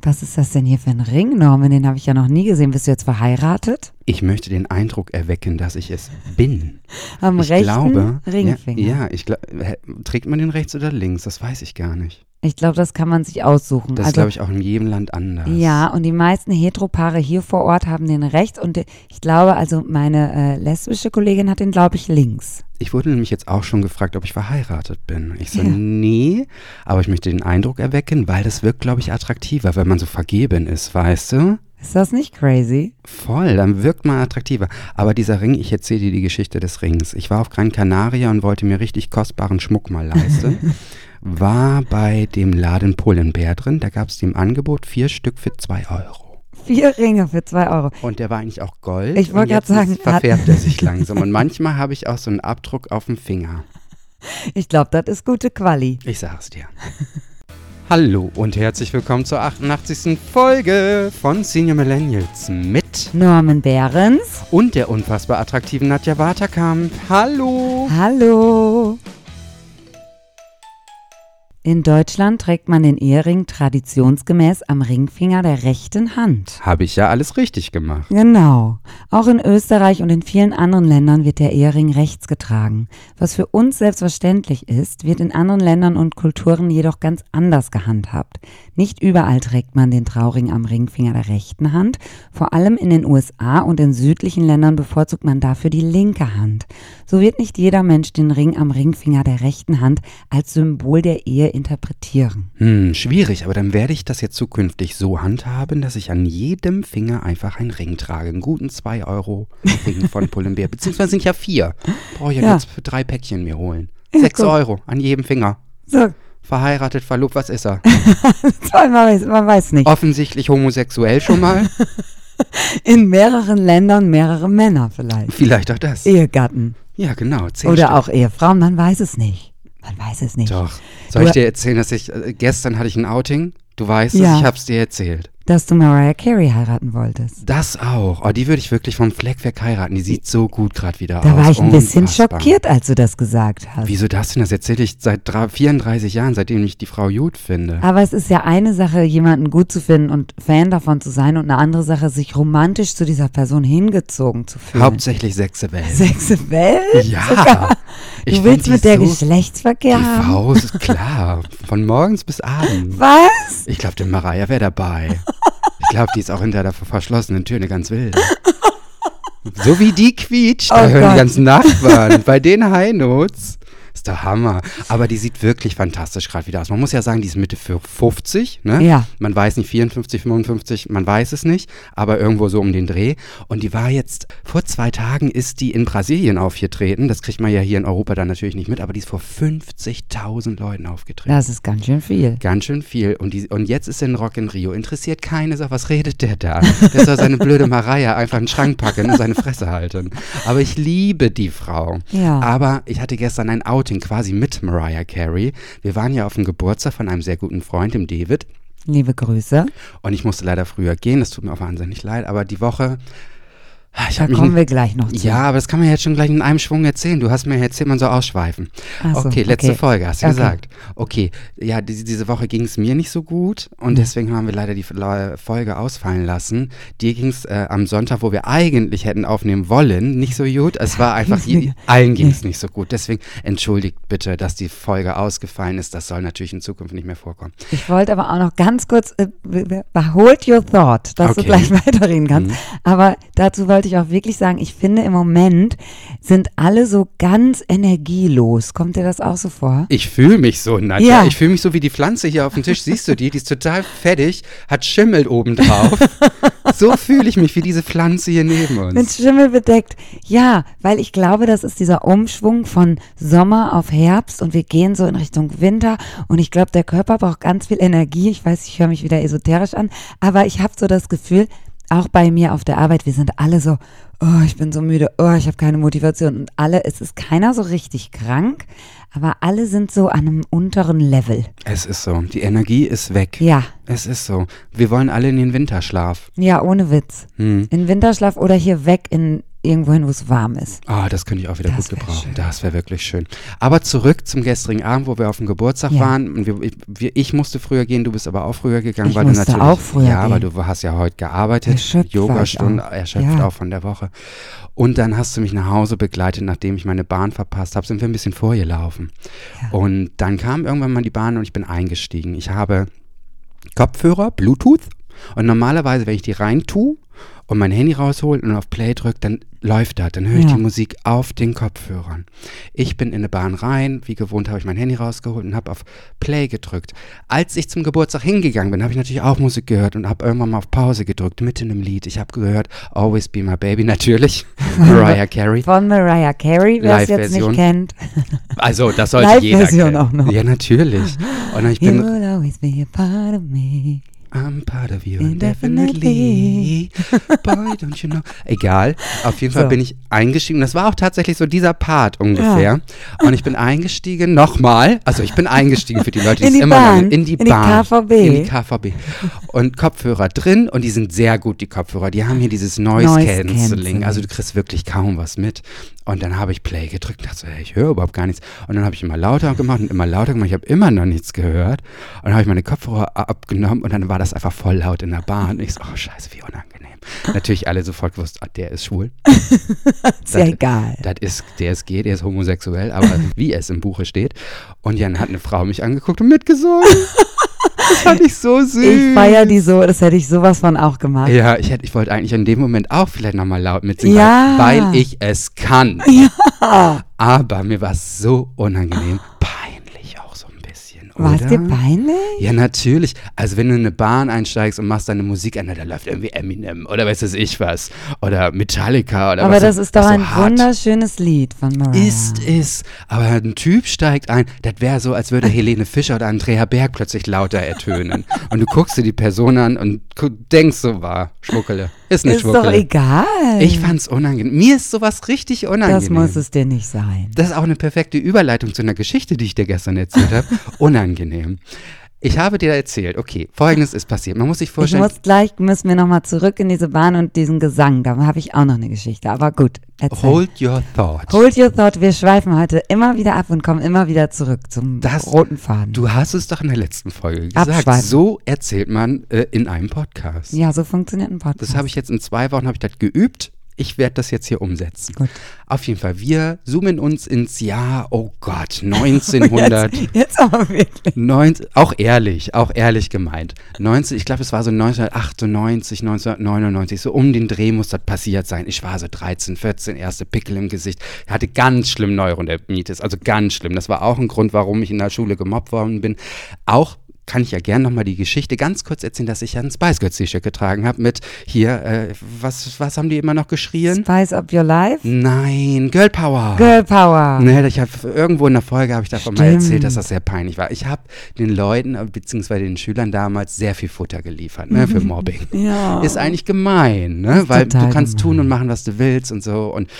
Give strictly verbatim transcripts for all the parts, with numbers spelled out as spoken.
Was ist das denn hier für ein Ring, Norman? Den habe ich ja noch nie gesehen. Bist du jetzt verheiratet? Ich möchte den Eindruck erwecken, dass ich es bin. Am ich rechten glaube, Ringfinger. Ja, ja ich glaube, trägt man den rechts oder links? Das weiß ich gar nicht. Ich glaube, das kann man sich aussuchen. Das ist, also, glaube ich, auch in jedem Land anders. Ja, und die meisten Heteropaare hier vor Ort haben den rechts und ich glaube, also meine äh, lesbische Kollegin hat den, glaube ich, links. Ich wurde nämlich jetzt auch schon gefragt, ob ich verheiratet bin. Ich so, Ja. nee, aber ich möchte den Eindruck erwecken, weil das wirkt, glaube ich, attraktiver, wenn man so vergeben ist, weißt du? Ist das nicht crazy? Voll, dann wirkt man attraktiver. Aber dieser Ring, ich erzähle dir die Geschichte des Rings. Ich war auf Gran Canaria und wollte mir richtig kostbaren Schmuck mal leisten. War bei dem Laden Pull&Bear drin, da gab es im Angebot vier Stück für zwei Euro. Vier Ringe für zwei Euro. Und der war eigentlich auch Gold. Ich wollte gerade sagen, jetzt verfärbt er sich langsam. Und manchmal habe ich auch so einen Abdruck auf dem Finger. Ich glaube, das ist gute Quali. Ich sag's dir. Hallo und herzlich willkommen zur achtundachtzigsten Folge von Senior Millennials mit Norman Behrens und der unfassbar attraktiven Nadja Waterkamp. Hallo! Hallo! In Deutschland trägt man den Ehering traditionsgemäß am Ringfinger der rechten Hand. Habe ich ja alles richtig gemacht. Genau. Auch in Österreich und in vielen anderen Ländern wird der Ehering rechts getragen. Was für uns selbstverständlich ist, wird in anderen Ländern und Kulturen jedoch ganz anders gehandhabt. Nicht überall trägt man den Trauring am Ringfinger der rechten Hand. Vor allem in den U S A und in südlichen Ländern bevorzugt man dafür die linke Hand. So wird nicht jeder Mensch den Ring am Ringfinger der rechten Hand als Symbol der Ehe interpretieren. Hm, schwierig, aber dann werde ich das jetzt zukünftig so handhaben, dass ich an jedem Finger einfach einen Ring trage. Einen guten zwei Euro Ring von Pull&Bear. Beziehungsweise sind ja vier. Brauche ich ja, Ja. jetzt für drei Päckchen mir holen. Ja, Sechs guck. Euro an jedem Finger. So, Verheiratet, verlobt, was ist er? man weiß, man weiß nicht. Offensichtlich homosexuell schon mal. In mehreren Ländern mehrere Männer vielleicht. Vielleicht auch das. Ehegatten. Ja, genau. Zehn Oder Stück. auch Ehefrauen, man weiß es nicht. Man weiß es nicht. Doch. Soll ich Du- dir erzählen, dass ich, äh, gestern hatte ich ein Outing? Du weißt es, Ja. ich hab's dir erzählt. Dass du Mariah Carey heiraten wolltest. Das auch. Oh, die würde ich wirklich vom Fleck weg heiraten. Die sieht so gut gerade wieder aus. Da war ich ein bisschen Unfassbar. schockiert, als du das gesagt hast. Wieso das denn? Das erzähle ich seit drei- vierunddreißig Jahren, seitdem ich die Frau gut finde. Aber es ist ja eine Sache, jemanden gut zu finden und Fan davon zu sein und eine andere Sache, sich romantisch zu dieser Person hingezogen zu fühlen. Hauptsächlich Sechsewelt. Sechste Welt? Ja. Ich Du find willst die mit der so, Geschlechtsverkehr Die haben? Frau ist klar. Von morgens bis abends. Was? Ich glaube, der Mariah wäre dabei. Ich glaube, die ist auch hinter der verschlossenen Tür eine ganz wilde. So wie die quietscht, da Oh hören Gott. die ganzen Nachbarn. Bei den High Notes. Ist der Hammer. Aber die sieht wirklich fantastisch gerade wieder aus. Man muss ja sagen, die ist Mitte für fünfzig, ne? Ja. Man weiß nicht, vierundfünfzig, fünfundfünfzig, man weiß es nicht, aber irgendwo so um den Dreh. Und die war jetzt, vor zwei Tagen ist die in Brasilien aufgetreten. Das kriegt man ja hier in Europa dann natürlich nicht mit, aber die ist vor fünfzigtausend Leuten aufgetreten. Das ist ganz schön viel. Ganz schön viel. Und, die, und jetzt ist er in Rock in Rio. Interessiert keine Sache. Was redet der da? Der soll seine blöde Mariah einfach in den Schrank packen und seine Fresse halten. Aber ich liebe die Frau. Ja. Aber ich hatte gestern ein Outing quasi mit Mariah Carey. Wir waren ja auf dem Geburtstag von einem sehr guten Freund, dem David. Liebe Grüße. Und ich musste leider früher gehen. Das tut mir auch wahnsinnig leid. Aber die Woche... Ich Da hab mich kommen nicht- wir gleich noch zu. Ja, aber das kann man jetzt schon gleich in einem Schwung erzählen. Du hast mir erzählt, man soll ausschweifen. Ach so, okay, letzte okay. Folge, hast du Okay. gesagt. Okay, ja, diese, diese Woche ging es mir nicht so gut und deswegen haben wir leider die La- Folge ausfallen lassen. Dir ging es äh, am Sonntag, wo wir eigentlich hätten aufnehmen wollen, nicht so gut. Es war einfach, Ging's je, mir- allen ging es nicht so gut. Deswegen entschuldigt bitte, dass die Folge ausgefallen ist. Das soll natürlich in Zukunft nicht mehr vorkommen. Ich wollte aber auch noch ganz kurz, äh, hold your thought, dass du Okay. gleich weiterreden kannst. Mhm. Aber dazu wollte ich auch wirklich sagen, ich finde im Moment sind alle so ganz energielos. Kommt dir das auch so vor? Ich fühle mich so, Nadja. Ja. Ich fühle mich so wie die Pflanze hier auf dem Tisch. Siehst du die? Die ist total fettig, hat Schimmel obendrauf. So fühle ich mich wie diese Pflanze hier neben uns. Mit Schimmel bedeckt. Ja, weil ich glaube, das ist dieser Umschwung von Sommer auf Herbst und wir gehen so in Richtung Winter und ich glaube, der Körper braucht ganz viel Energie. Ich weiß, ich höre mich wieder esoterisch an, aber ich habe so das Gefühl, auch bei mir auf der Arbeit, wir sind alle so, oh, ich bin so müde, oh, ich habe keine Motivation und alle, es ist keiner so richtig krank, aber alle sind so an einem unteren Level. Es ist so. Die Energie ist weg. Ja, Es ist so. Wir wollen alle in den Winterschlaf. ja, ohne Witz. Hm. In Winterschlaf oder hier weg in irgendwo hin, wo es warm ist. Ah, oh, das könnte ich auch wieder das gut gebrauchen. Schön. Das wäre wirklich schön. Aber zurück zum gestrigen Abend, wo wir auf dem Geburtstag ja. waren. Und wir, wir, ich musste früher gehen, du bist aber auch früher gegangen. Ich weil musste du natürlich, auch früher Ja, gehen. aber du hast ja heute gearbeitet. Yogastunde, erschöpft ja. auch von der Woche. Und dann hast du mich nach Hause begleitet, nachdem ich meine Bahn verpasst habe, sind wir ein bisschen vorgelaufen. Ja. Und dann kam irgendwann mal die Bahn und ich bin eingestiegen. Ich habe Kopfhörer, Bluetooth. Und normalerweise, wenn ich die rein tue und mein Handy raushole und auf Play drücke, dann läuft das, dann höre ich ja. die Musik auf den Kopfhörern. Ich bin in eine Bahn rein, wie gewohnt habe ich mein Handy rausgeholt und habe auf Play gedrückt. Als ich zum Geburtstag hingegangen bin, habe ich natürlich auch Musik gehört und habe irgendwann mal auf Pause gedrückt, mitten im Lied. Ich habe gehört, Always Be My Baby, natürlich, Mariah Carey. Von Mariah Carey, wer es jetzt nicht kennt. Also, das sollte jeder kennen. Auch noch. Ja, natürlich. Und ich bin, You will always be a part of me. I'm part of you indefinitely. Boy, don't you know. Egal, auf jeden Fall so. bin ich eingestiegen. Das war auch tatsächlich so dieser Part ungefähr. Ja. Und ich bin eingestiegen, nochmal. Also ich bin eingestiegen für die Leute, die in es die immer Bahn, noch in die in Bahn. Die K V B. In die K V B. Und Kopfhörer drin und die sind sehr gut, die Kopfhörer. Die haben hier dieses Noise, Noise Cancelling. Cancelling. Also du kriegst wirklich kaum was mit. Und dann habe ich Play gedrückt und dachte so, hey, ich höre überhaupt gar nichts. Und dann habe ich immer lauter gemacht und immer lauter gemacht. Ich habe immer noch nichts gehört. Und dann habe ich meine Kopfhörer abgenommen und dann war das einfach voll laut in der Bahn. Und ich so, oh scheiße, wie unangenehm. Natürlich alle sofort gewusst, ah, der ist schwul. Ist ja egal. Das ist, der ist gay, der ist homosexuell, aber wie es im Buche steht. Und dann hat eine Frau mich angeguckt und mitgesungen. Das fand ich so süß. Ich feier die so, das hätte ich sowas von auch gemacht. Ja, ich, hätte, ich wollte eigentlich in dem Moment auch vielleicht nochmal laut mitsingen, ja. weil ich es kann. Ja. Aber mir war es so unangenehm, peinlich auch so ein bisschen, oder? War es dir peinlich? Ja, natürlich. Also wenn du in eine Bahn einsteigst und machst deine Musik an, da läuft irgendwie Eminem oder weiß es ich was. Oder Metallica oder aber was. Aber das ist doch so ein hart. wunderschönes Lied von Mariah. Ist, ist. Aber ein Typ steigt ein, das wäre so, als würde Helene Fischer oder Andrea Berg plötzlich lauter ertönen. Und du guckst dir die Person an und denkst so, war Schmuckele. Ist nicht Schmuckele. Ist doch egal. Ich fand's unangenehm. Mir ist sowas richtig unangenehm. Das muss es dir nicht sein. Das ist auch eine perfekte Überleitung zu einer Geschichte, die ich dir gestern erzählt habe. Unangenehm. Ich habe dir erzählt, okay, Folgendes ist passiert. Man muss sich vorstellen. Ich muss gleich, müssen wir nochmal zurück in diese Bahn und diesen Gesang. Da habe ich auch noch eine Geschichte. Aber gut, erzähl. Hold your thought. Hold your thought. Wir schweifen heute immer wieder ab und kommen immer wieder zurück zum das, roten Faden. Du hast es doch in der letzten Folge gesagt. Abschweifen. So erzählt man äh, in einem Podcast. Ja, so funktioniert ein Podcast. Das habe ich jetzt in zwei Wochen habe ich das geübt. Ich werde das jetzt hier umsetzen. Gut. Auf jeden Fall, wir zoomen uns ins Jahr, oh Gott, neunzehnhundert. jetzt, jetzt aber wirklich. neunzehn, auch ehrlich, auch ehrlich gemeint. neunzehn, ich glaube, es war so neunzehnhundertachtundneunzig, neunzehnhundertneunundneunzig, so um den Dreh muss das passiert sein. Ich war so dreizehn, vierzehn, erste Pickel im Gesicht. Ich hatte ganz schlimm Neurodermitis, also ganz schlimm. Das war auch ein Grund, warum ich in der Schule gemobbt worden bin. Auch kann ich ja gerne nochmal die Geschichte ganz kurz erzählen, dass ich ja ein Spice Girls T-Shirt getragen habe mit hier, äh, was, was haben die immer noch geschrien? Spice Up Your Life? Nein, Girl Power. Girl Power. Ne, ich hab, irgendwo in der Folge habe ich davon Stimmt. mal erzählt, dass das sehr peinlich war. Ich habe den Leuten, beziehungsweise den Schülern damals sehr viel Futter geliefert, ne, für Mobbing. Ja. Ist eigentlich gemein, ne, weil du kannst gemein. tun und machen, was du willst und so und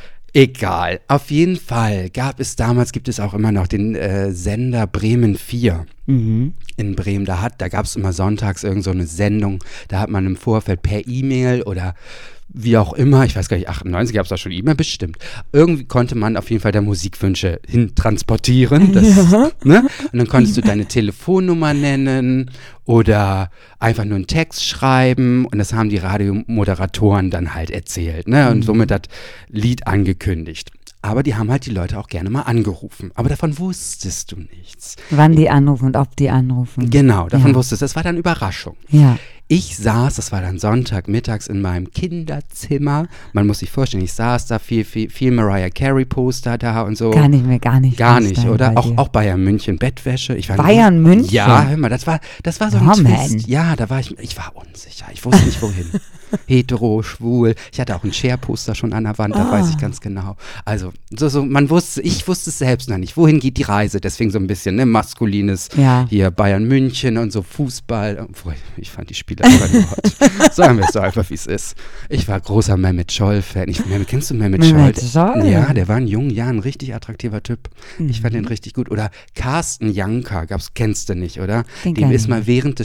egal. Auf jeden Fall gab es damals, gibt es auch immer noch den äh, Sender Bremen vier. Mhm. In Bremen, da, hat, da gab es immer sonntags irgend so eine Sendung, da hat man im Vorfeld per E-Mail oder wie auch immer, ich weiß gar nicht, achtundneunzig gab es da schon E-Mail, bestimmt. Irgendwie konnte man auf jeden Fall da Musikwünsche hintransportieren. Das, ja. ne? Und dann konntest du deine Telefonnummer nennen oder einfach nur einen Text schreiben und das haben die Radiomoderatoren dann halt erzählt, ne? Und mhm. somit das Lied angekündigt. Aber die haben halt die Leute auch gerne mal angerufen. Aber davon wusstest du nichts. Wann die anrufen und ob die anrufen. Genau, davon ja. wusstest du. Das war dann Überraschung. Ja. Ich saß, das war dann Sonntag mittags in meinem Kinderzimmer. Man muss sich vorstellen, ich saß da, viel, viel, viel Mariah Carey Poster da und so. Kann ich mir gar nicht Gar nicht, oder? Auch, dir. auch Bayern München Bettwäsche. Ich war Bayern nicht, München? Ja, hör mal, das war, das war so ein oh, Twist. Man. Ja, da war ich, ich war unsicher. Ich wusste nicht, wohin. Hetero, schwul. Ich hatte auch ein Share-Poster schon an der Wand, da ah. weiß ich ganz genau. Also, so, so, man wusste, ich wusste es selbst noch nicht. Wohin geht die Reise? Deswegen so ein bisschen, ne, maskulines, ja. hier Bayern München und so Fußball. Obwohl, ich fand die Spiele einfach nur hot. Sagen wir es so einfach, wie es ist. Ich war großer Mehmet Scholl-Fan. Ich, Mehmet, kennst du Mehmet Scholl? Mehmet Scholl? Ja, der war in jungen Jahren ein richtig attraktiver Typ. Ich fand mhm. den richtig gut. Oder Carsten Janka, gab's, kennst du nicht, oder? Den Dem ist ich. mal während des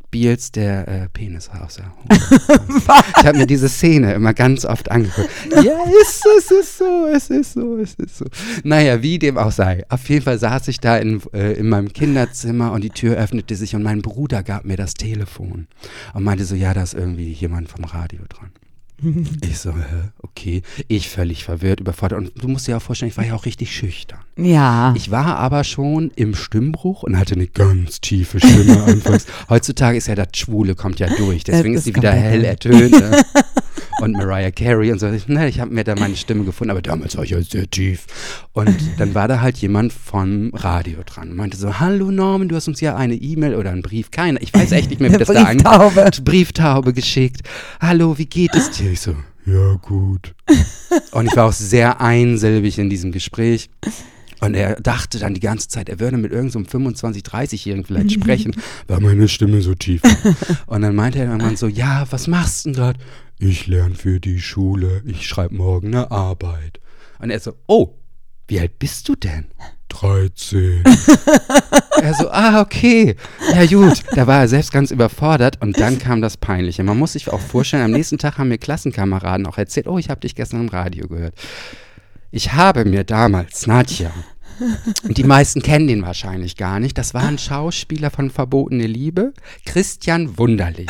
Beals der äh, Penis raus. Ich habe mir diese Szene immer ganz oft angeguckt. Ja, ist, es ist so, es ist so, es ist so. Naja, wie dem auch sei. Auf jeden Fall saß ich da in, äh, in meinem Kinderzimmer und die Tür öffnete sich und mein Bruder gab mir das Telefon und meinte so, ja, da ist irgendwie jemand vom Radio dran. Ich so, hä, okay. Ich völlig verwirrt, überfordert. Und du musst dir auch vorstellen, ich war ja auch richtig schüchtern. Ja. Ich war aber schon im Stimmbruch und hatte eine ganz tiefe Stimme anfangs. Heutzutage ist ja das Schwule, kommt ja durch. Deswegen ist sie wieder hell ertönt. Ne? Und Mariah Carey und so. Ne, ich habe mir da meine Stimme gefunden, aber damals war ich ja sehr tief. Und dann war da halt jemand vom Radio dran und meinte so, hallo Norman, du hast uns ja eine E-Mail oder einen Brief, keiner, ich weiß echt nicht mehr, wie das da angeht. Brieftaube geschickt. Hallo, wie geht es dir? Ich so, ja gut. Und ich war auch sehr einsilbig in diesem Gespräch. Und er dachte dann die ganze Zeit, er würde mit irgendeinem so fünfundzwanzig-, dreißigjährigen vielleicht sprechen, weil meine Stimme so tief war. Und dann meinte er irgendwann so, ja, was machst du denn dort? Ich lerne für die Schule, ich schreibe morgen eine Arbeit. Und er so, oh, wie alt bist du denn? dreizehn. Er so, ah, okay. Ja gut, da war er selbst ganz überfordert und dann kam das Peinliche. Man muss sich auch vorstellen, am nächsten Tag haben mir Klassenkameraden auch erzählt, oh, ich habe dich gestern im Radio gehört. Ich habe mir damals, Nadja, und die meisten kennen den wahrscheinlich gar nicht, das war ein Schauspieler von Verbotene Liebe, Christian Wunderlich.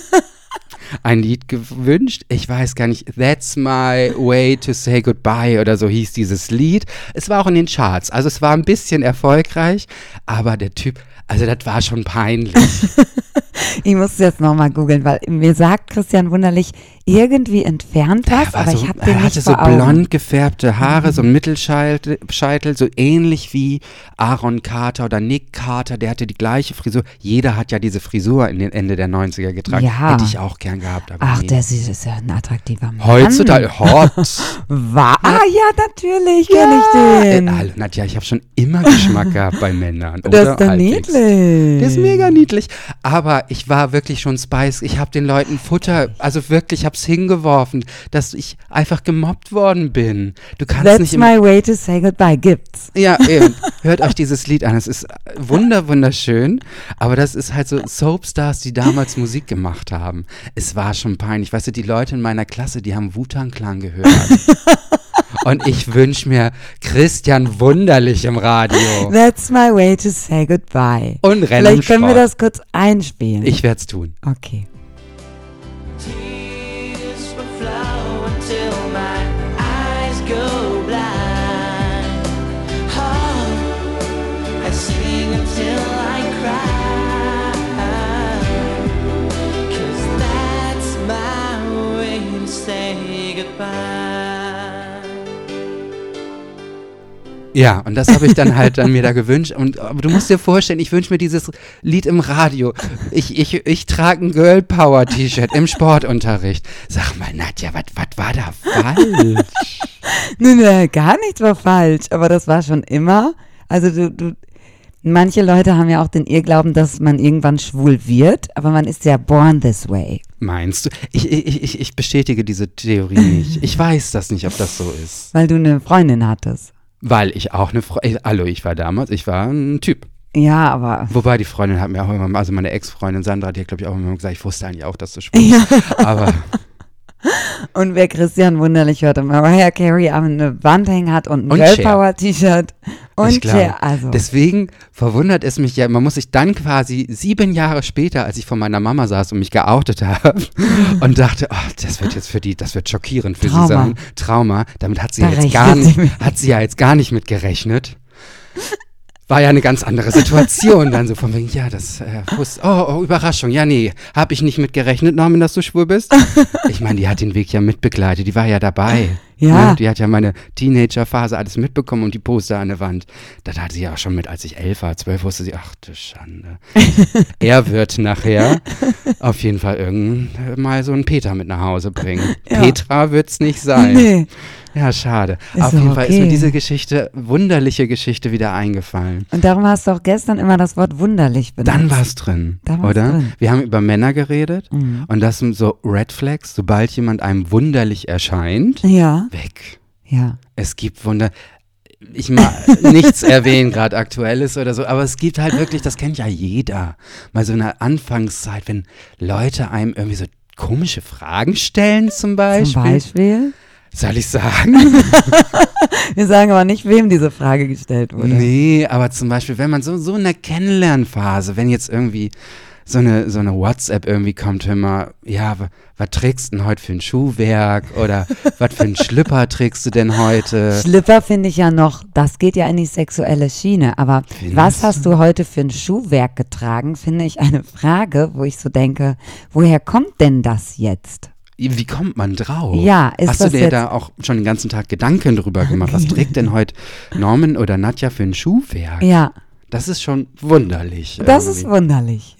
Ein Lied gewünscht, ich weiß gar nicht, That's My Way to Say Goodbye oder so hieß dieses Lied. Es war auch in den Charts, also es war ein bisschen erfolgreich, aber der Typ, also das war schon peinlich. Ich muss jetzt nochmal googeln, weil mir sagt Christian Wunderlich irgendwie entfernt was, aber so, ich habe den nicht vor Augen. Er hatte so blond gefärbte Haare, mhm. so ein Mittelscheitel, Scheitel, so ähnlich wie Aaron Carter oder Nick Carter, der hatte die gleiche Frisur. Jeder hat ja diese Frisur in den Ende der neunziger getragen. Ja. Hätte ich auch gern gehabt. Aber Ach, nee. der ist, ist ja ein attraktiver Mann. Heutzutage hot. War? Ah ja, natürlich ja. kenne ich den. Äh, Nadja, ich habe schon immer Geschmack gehabt bei Männern. Das oder? Ist doch niedlich. Der ist mega niedlich. Aber ich war wirklich schon Spice. Ich habe den Leuten Futter, also wirklich, ich habe es hingeworfen, dass ich einfach gemobbt worden bin. Du kannst That's nicht my way to say goodbye, gibt's. Ja, eben. Hört euch dieses Lied an. Es ist wunder, wunderschön, aber das ist halt so Soapstars, die damals Musik gemacht haben. Es war schon peinlich. Weißt du, die Leute in meiner Klasse, die haben Wu-Tang Clan gehört. Und ich wünsche mir Christian Wunderlich im Radio. That's my way to say goodbye. Und Rennen Vielleicht können wir das kurz einspielen. Ich werde es tun. Okay. Ja, und das habe ich dann halt dann mir da gewünscht. Und, aber du musst dir vorstellen, ich wünsche mir dieses Lied im Radio. Ich, ich, ich trage ein Girl Power T-Shirt im Sportunterricht. Sag mal, Nadja, was war da falsch? Nee, nee, gar nichts war falsch. Aber das war schon immer, also du, du, manche Leute haben ja auch den Irrglauben, dass man irgendwann schwul wird. Aber man ist ja born this way. Meinst du? Ich, ich, ich, ich bestätige diese Theorie nicht. Ich weiß das nicht, ob das so ist. Weil du eine Freundin hattest. Weil ich auch eine Freundin, hallo, ich war damals, ich war ein Typ. Ja, aber. Wobei die Freundin hat mir auch immer, also meine Ex-Freundin Sandra, die hat glaube ich auch immer gesagt, ich wusste eigentlich auch, dass du schwul bist. Ja. Aber. Und wer Christian Wunderlich hört und Mariah Carey an eine Wand hängen hat und ein Girl Power T-Shirt und Cher, also. Deswegen verwundert es mich ja, man muss sich dann quasi sieben Jahre später, als ich vor meiner Mama saß und mich geoutet habe und dachte, oh, das wird jetzt für die, das wird schockierend für Trauma. sie sein. Trauma, damit hat sie Da ja jetzt gar nicht, sie hat sie ja jetzt gar nicht mit gerechnet. War ja eine ganz andere Situation dann so von wegen, ja, das äh, wusste, oh, oh, Überraschung, ja, nee, habe ich nicht mit gerechnet, Norman, dass du schwul bist. Ich meine, die hat den Weg ja mitbegleitet, die war ja dabei. Ja. Ne? Die hat ja meine Teenagerphase alles mitbekommen und die Poster an der Wand. Das hatte sie ja auch schon mit, als ich elf war, zwölf, wusste sie, ach du Schande. Er wird nachher auf jeden Fall irgendwann mal so einen Peter mit nach Hause bringen. Ja. Petra wird's nicht sein. Nee. Ja, schade. Ist auf jeden okay. Fall ist mir diese Geschichte, wunderliche Geschichte wieder eingefallen. Und darum hast du auch gestern immer das Wort wunderlich benutzt. Dann war es drin, Dann war's oder? Drin. Wir haben über Männer geredet mhm. und das sind so Red Flags, sobald jemand einem wunderlich erscheint, ja. weg. Ja. Es gibt Wunder. ich mal nichts erwähnen, gerade Aktuelles oder so, aber es gibt halt wirklich, das kennt ja jeder, mal so eine Anfangszeit, wenn Leute einem irgendwie so komische Fragen stellen zum Beispiel. Zum Beispiel? Soll ich sagen? Wir sagen aber nicht, wem diese Frage gestellt wurde. Nee, aber zum Beispiel, wenn man so, so in der Kennenlernphase, wenn jetzt irgendwie so eine, so eine WhatsApp irgendwie kommt, hör mal, ja, was trägst du denn heute für ein Schuhwerk oder was für einen Schlipper trägst du denn heute? Schlipper finde ich ja noch, das geht ja in die sexuelle Schiene, aber Findest was hast du heute für ein Schuhwerk getragen, finde ich eine Frage, wo ich so denke, woher kommt denn das jetzt? Wie kommt man drauf? Ja, ist Hast du das dir jetzt da auch schon den ganzen Tag Gedanken drüber gemacht? Was trägt denn heute Norman oder Nadja für ein Schuhwerk? Ja. Das ist schon wunderlich. Das irgendwie. ist wunderlich.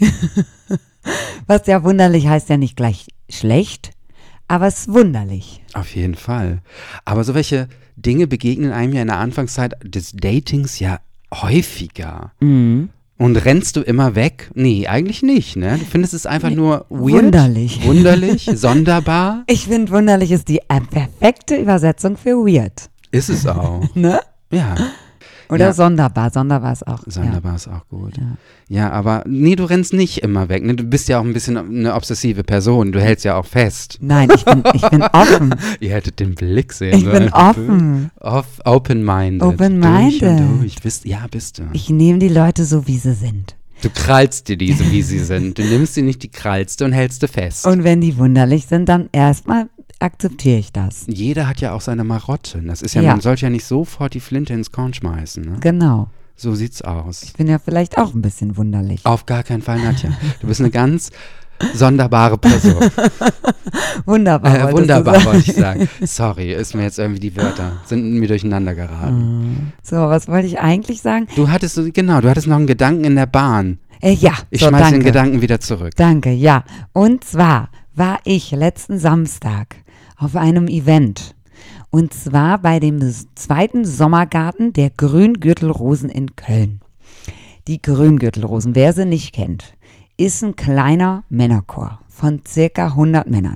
Was ja wunderlich heißt ja nicht gleich schlecht, aber es ist wunderlich. Auf jeden Fall. Aber so welche Dinge begegnen einem ja in der Anfangszeit des Datings ja häufiger. Mhm. Und rennst du immer weg? Nee, eigentlich nicht, ne? Du findest es einfach nur weird. Wunderlich. Wunderlich, sonderbar. Ich finde, wunderlich ist die äh, perfekte Übersetzung für weird. Ist es auch. Ne? Ja. Oder Ja. sonderbar. Sonderbar ist auch. Sonderbar ist auch gut. Ja. Ja, aber nee, du rennst nicht immer weg. Ne? Du bist ja auch ein bisschen eine obsessive Person. Du hältst ja auch fest. Nein, ich bin, ich bin offen. Ihr hättet den Blick sehen Ich sollen. bin offen. Off, open-minded. Open-minded. Durch und durch. Bist, ja, bist du. Ich nehme die Leute so, wie sie sind. Du krallst dir diese, wie sie sind. Du nimmst sie nicht, die krallst du und hältst du fest. Und wenn die wunderlich sind, dann erstmal akzeptiere ich das. Jeder hat ja auch seine Marotten. Das ist ja, Ja. man sollte ja nicht sofort die Flinte ins Korn schmeißen. Ne? Genau. So sieht's aus. Ich bin ja vielleicht auch ein bisschen wunderlich. Auf gar keinen Fall, Nadja. Du bist eine ganz sonderbare Person. Wunderbar. Äh, wolltest du wunderbar, sagen. wollte ich sagen. Sorry, ist mir jetzt irgendwie die Wörter, sind mir durcheinander geraten. So, was wollte ich eigentlich sagen? Du hattest, so- genau, du hattest noch einen Gedanken in der Bahn. Äh, ja, Ich so, schmeiß danke. den Gedanken wieder zurück. Danke, ja. Und zwar war ich letzten Samstag auf einem Event. Und zwar bei dem s- zweiten Sommergarten der Grüngürtelrosen in Köln. Die Grüngürtelrosen, wer sie nicht kennt, ist ein kleiner Männerchor von circa hundert Männern.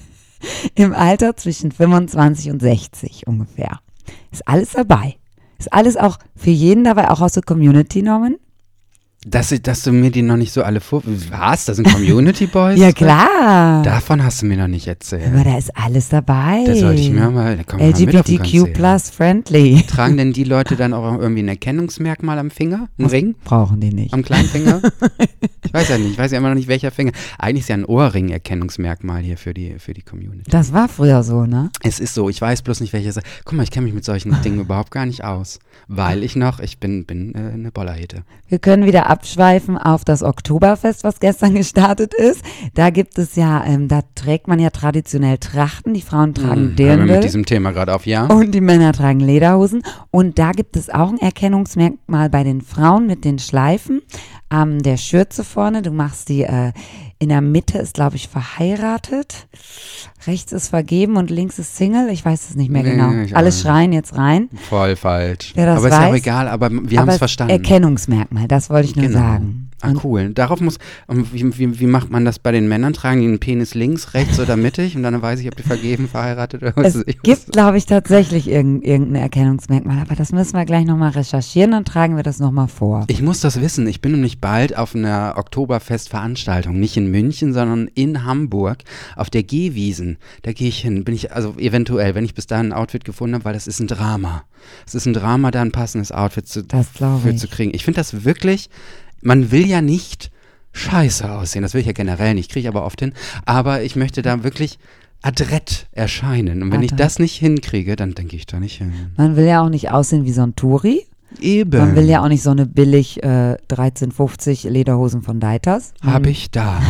Im Alter zwischen fünfundzwanzig und sechzig ungefähr. Ist alles dabei. Ist alles auch für jeden dabei, auch aus der Community, Norman? Dass, ich- dass du mir die noch nicht so alle vor... Was? Das sind Community Boys? Ja, klar. Davon hast du mir noch nicht erzählt. Aber da ist alles dabei. Da sollte ich mir mal... Da kommen wir mal mit auf den L G B T Q Konzert. plus friendly. Tragen denn die Leute dann auch irgendwie ein Erkennungsmerkmal am Finger? Ein Ring? Brauchen die nicht. Am kleinen Finger? Ich weiß ja nicht. Ich weiß ja immer noch nicht, welcher Finger. Eigentlich ist ja ein Ohrring-Erkennungsmerkmal hier für die, für die Community. Das war früher so, ne? Es ist so. Ich weiß bloß nicht, welches. Guck mal, ich kenne mich mit solchen Dingen überhaupt gar nicht aus. Weil ich noch... Ich bin, bin äh, eine Bollerhete. Wir können wieder abschweifen auf das Oktoberfest, was gestern gestartet ist. Da gibt es ja, ähm, da trägt man ja traditionell Trachten. Die Frauen tragen Hören wir mit Dirndl diesem Thema gerade auf, ja? und die Männer tragen Lederhosen. Und da gibt es auch ein Erkennungsmerkmal bei den Frauen mit den Schleifen an der Schürze vorne. Du machst die, äh, in der Mitte ist, glaube ich, verheiratet. Rechts ist vergeben und links ist Single. Ich weiß es nicht mehr Nee, genau. ich auch Alle nicht. schreien jetzt rein. Voll falsch. Wer das aber ist ja auch weiß, egal, aber wir haben Aber es verstanden. Erkennungsmerkmal, das wollte ich nur Genau. sagen. Ah, Und cool. Darauf muss, und wie, wie, wie macht man das bei den Männern? Tragen die einen Penis links, rechts oder mittig? Und dann weiß ich, ob die vergeben, verheiratet oder was es weiß ich. gibt, glaube ich, tatsächlich irgend, irgendein Erkennungsmerkmal, aber das müssen wir gleich nochmal recherchieren, dann tragen wir das nochmal vor. Ich muss das wissen. Ich bin nämlich bald auf einer Oktoberfest-Veranstaltung. Nicht in München, sondern in Hamburg auf der Gehwiesen. Da gehe ich hin. Bin ich, also eventuell, wenn ich bis dahin ein Outfit gefunden habe, weil das ist ein Drama. Es ist ein Drama, da ein passendes Outfit zu, Das glaube für ich. zu kriegen. Ich finde das wirklich, man will ja nicht scheiße aussehen. Das will ich ja generell nicht, kriege ich aber oft hin. Aber ich möchte da wirklich adrett erscheinen. Und wenn ich Adrett. das nicht hinkriege, dann denke ich da nicht hin. Man will ja auch nicht aussehen wie so ein Touri. Eben. Man will ja auch nicht so eine billig äh, dreizehn fünfzig Lederhosen von Deiters. Man- Habe ich da.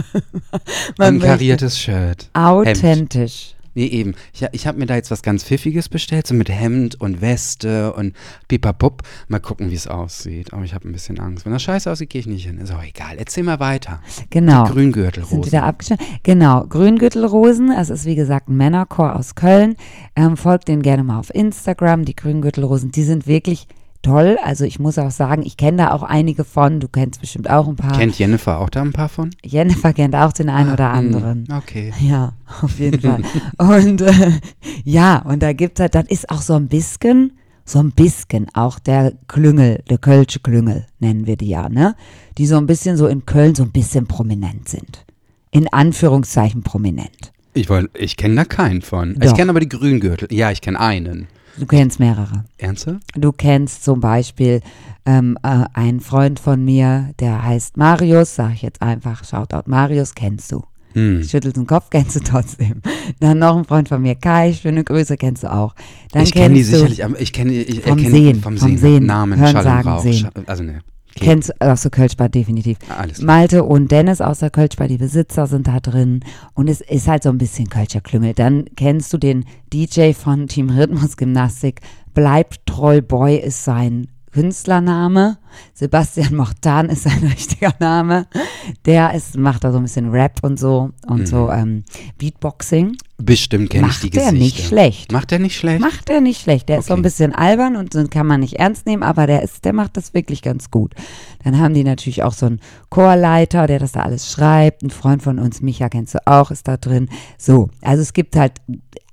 Man Ein kariertes Shirt. Authentisch. Nee, eben. Ich, ich habe mir da jetzt was ganz Pfiffiges bestellt, so mit Hemd und Weste und pipapup. Mal gucken, wie es aussieht. Aber ich habe ein bisschen Angst. Wenn das scheiße aussieht, gehe ich nicht hin. Ist auch egal. Erzähl mal weiter. Genau. Die Sind Grüngürtelrosen. wieder abgeschnitten. Genau, Grüngürtelrosen, es ist wie gesagt ein Männerchor aus Köln. Ähm, folgt denen gerne mal auf Instagram, die Grüngürtelrosen, die sind wirklich toll. Also ich muss auch sagen, ich kenne da auch einige von, du kennst bestimmt auch ein paar. Kennt Jennifer auch da ein paar von? Jennifer kennt auch den einen oder anderen. Hm, okay. Ja, auf jeden Fall. Und äh, ja, und da gibt es halt, das ist auch so ein bisschen so ein bisschen auch der Klüngel, der Kölsche Klüngel nennen wir die ja, ne? Die so ein bisschen so in Köln so ein bisschen prominent sind. In Anführungszeichen prominent. Ich, wollt- ich kenne da keinen von. Doch. Ich kenne aber die Grüngürtel. Ja, ich kenne einen. Du kennst mehrere. Ernsthaft? Du kennst zum Beispiel ähm, äh, einen Freund von mir, der heißt Marius, sag ich jetzt einfach, Shoutout Marius, kennst du. Hm. Schüttelt den Kopf, kennst du trotzdem. Dann noch ein Freund von mir, Kai, schöne Grüße, kennst du auch. Dann Ich kenne die kennst du- sicherlich, aber ich kenne ich Vom erkenne Sehen, vom vom Sehen, Sehen. Namen, Hören, Schall sagen, und Rauch. sehen. Scha- Also ne. Okay. Kennst aus der Kölschbar definitiv. Alles klar. Malte und Dennis aus der Kölschbar, die Besitzer sind da drin und es ist halt so ein bisschen Kölscher Klüngel. Dann kennst du den D J von Team Rhythmusgymnastik, Bleibt treu Boy ist sein Künstlername, Sebastian Mochtan ist sein richtiger Name, der ist, macht da so ein bisschen Rap und so und Mhm. so ähm, Beatboxing. Bestimmt kenne ich Macht die der Gesichter. nicht schlecht. Macht der nicht schlecht? Macht er nicht schlecht. Der ist so ein Okay. bisschen albern und den kann man nicht ernst nehmen, aber der ist, der macht das wirklich ganz gut. Dann haben die natürlich auch so einen Chorleiter, der das da alles schreibt. Ein Freund von uns, Micha, kennst du auch, ist da drin. So, also es gibt halt,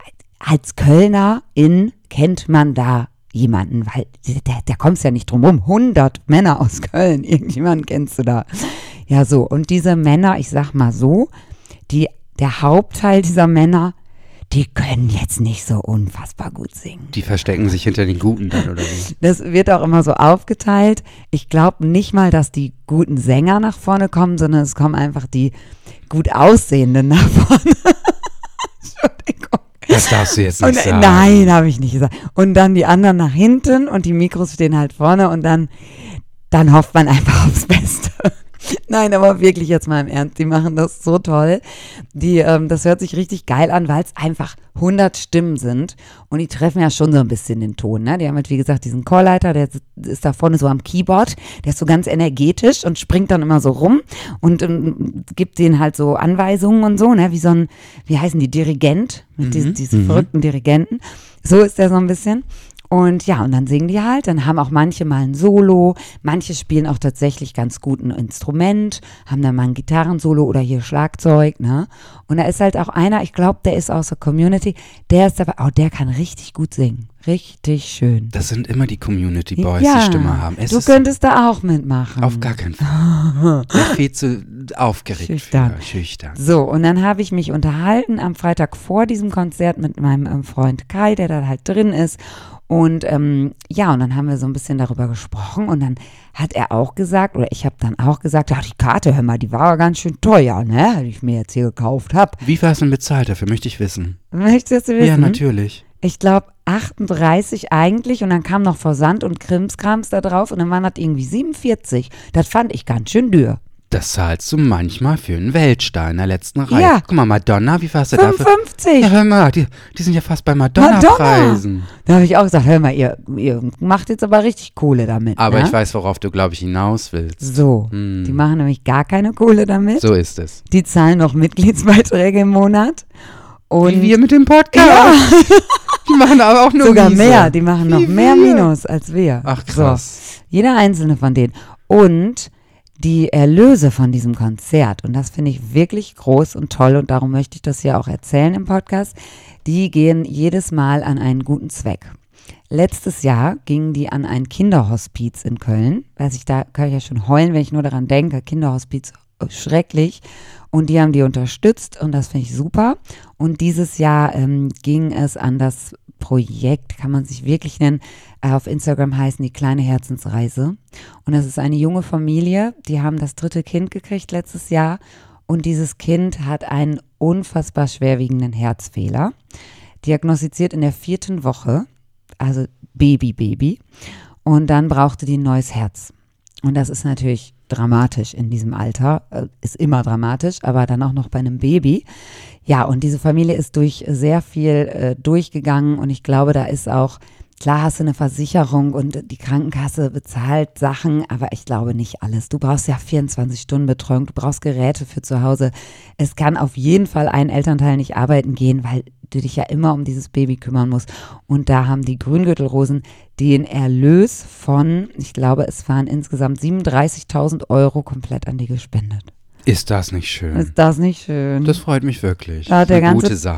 als Kölnerin kennt man da jemanden, weil der, der kommst ja nicht drum rum. hundert Männer aus Köln, irgendjemanden kennst du da. Ja, so. Und diese Männer, ich sag mal so, die, der Hauptteil dieser Männer, die können jetzt nicht so unfassbar gut singen. Die verstecken sich hinter den Guten dann oder wie? Das wird auch immer so aufgeteilt. Ich glaube nicht mal, dass die guten Sänger nach vorne kommen, sondern es kommen einfach die gut Aussehenden nach vorne. Entschuldigung. Das darfst du jetzt nicht Und, sagen. nein, habe ich nicht gesagt. Und dann die anderen nach hinten und die Mikros stehen halt vorne und dann, dann hofft man einfach aufs Beste. Nein, aber wirklich jetzt mal im Ernst, die machen das so toll. Die, ähm, das hört sich richtig geil an, weil es einfach hundert Stimmen sind und die treffen ja schon so ein bisschen den Ton. Ne? Die haben halt, wie gesagt, diesen Chorleiter, der ist da vorne so am Keyboard, der ist so ganz energetisch und springt dann immer so rum und ähm, gibt denen halt so Anweisungen und so, ne? Wie so ein, wie heißen die, Dirigent, mit Mhm. diesen, diesen Mhm. verrückten Dirigenten. So ist der so ein bisschen. Und ja, und dann singen die halt, dann haben auch manche mal ein Solo, manche spielen auch tatsächlich ganz gut ein Instrument, haben dann mal ein Gitarrensolo oder hier Schlagzeug, ne? Und da ist halt auch einer, ich glaube, der ist aus der Community, der ist dabei, oh, der kann richtig gut singen, richtig schön. Das sind immer die Community Boys, Ja, die Stimme haben. Es du ist könntest da auch mitmachen. auf gar keinen Fall. Ich bin viel zu aufgeregt. Schüchtern. Für. Schüchtern. So, und dann habe ich mich unterhalten am Freitag vor diesem Konzert mit meinem ähm, Freund Kai, der da halt drin ist. Und ähm, ja, und dann haben wir so ein bisschen darüber gesprochen und dann hat er auch gesagt, oder ich habe dann auch gesagt, ach, die Karte, hör mal, die war ja ganz schön teuer, ne, die ich mir jetzt hier gekauft habe. Wie war es denn bezahlt? Dafür möchte ich wissen. Möchtest du wissen? Ja, natürlich. Ich glaube achtunddreißig eigentlich und dann kam noch Versand und Krimskrams da drauf und dann waren das irgendwie siebenundvierzig. Das fand ich ganz schön dürr. Das zahlst du manchmal für einen Weltstein in der letzten Reihe. Ja. Guck mal, Madonna, wie warst du dafür? fünfundfünfzig. Ja, hör mal, die, die sind ja fast bei Madonna-Preisen. Da habe ich auch gesagt, hör mal, ihr, ihr macht jetzt aber richtig Kohle damit. Aber ne? ich weiß, worauf du, glaube ich, hinaus willst. So, Hm. die machen nämlich gar keine Kohle damit. So ist es. Die zahlen noch Mitgliedsbeiträge im Monat. Und Wie wir mit dem Podcast. ja, Die machen aber auch nur sogar Miese. mehr. Die machen noch Wie mehr wir. Minus als wir. Ach, krass. So, jeder einzelne von denen. Und die Erlöse von diesem Konzert, und das finde ich wirklich groß und toll und darum möchte ich das hier auch erzählen im Podcast, die gehen jedes Mal an einen guten Zweck. Letztes Jahr gingen die an ein Kinderhospiz in Köln. Weiß ich, da kann ich ja schon heulen, wenn ich nur daran denke. Kinderhospiz, schrecklich. Und die haben die unterstützt und das finde ich super. Und dieses Jahr ähm, ging es an das Projekt, kann man sich wirklich nennen. Äh, auf Instagram heißen die Kleine Herzensreise. Und das ist eine junge Familie, die haben das dritte Kind gekriegt letztes Jahr. Und dieses Kind hat einen unfassbar schwerwiegenden Herzfehler. Diagnostiziert in der vierten Woche, also Baby, Baby. Und dann brauchte die ein neues Herz. Und das ist natürlich dramatisch in diesem Alter, äh, ist immer dramatisch, aber dann auch noch bei einem Baby. Ja, und diese Familie ist durch sehr viel äh, durchgegangen und ich glaube, da ist auch, klar hast du eine Versicherung und die Krankenkasse bezahlt Sachen, aber ich glaube nicht alles. Du brauchst ja vierundzwanzig Stunden Betreuung, du brauchst Geräte für zu Hause. Es kann auf jeden Fall ein Elternteil nicht arbeiten gehen, weil du dich ja immer um dieses Baby kümmern musst. Und da haben die Grüngürtelrosen den Erlös von, ich glaube, es waren insgesamt siebenunddreißigtausend Euro komplett an die gespendet. Ist das nicht schön? Ist das nicht schön? Das freut mich wirklich. Da hat Eine der ganze- gute Sache.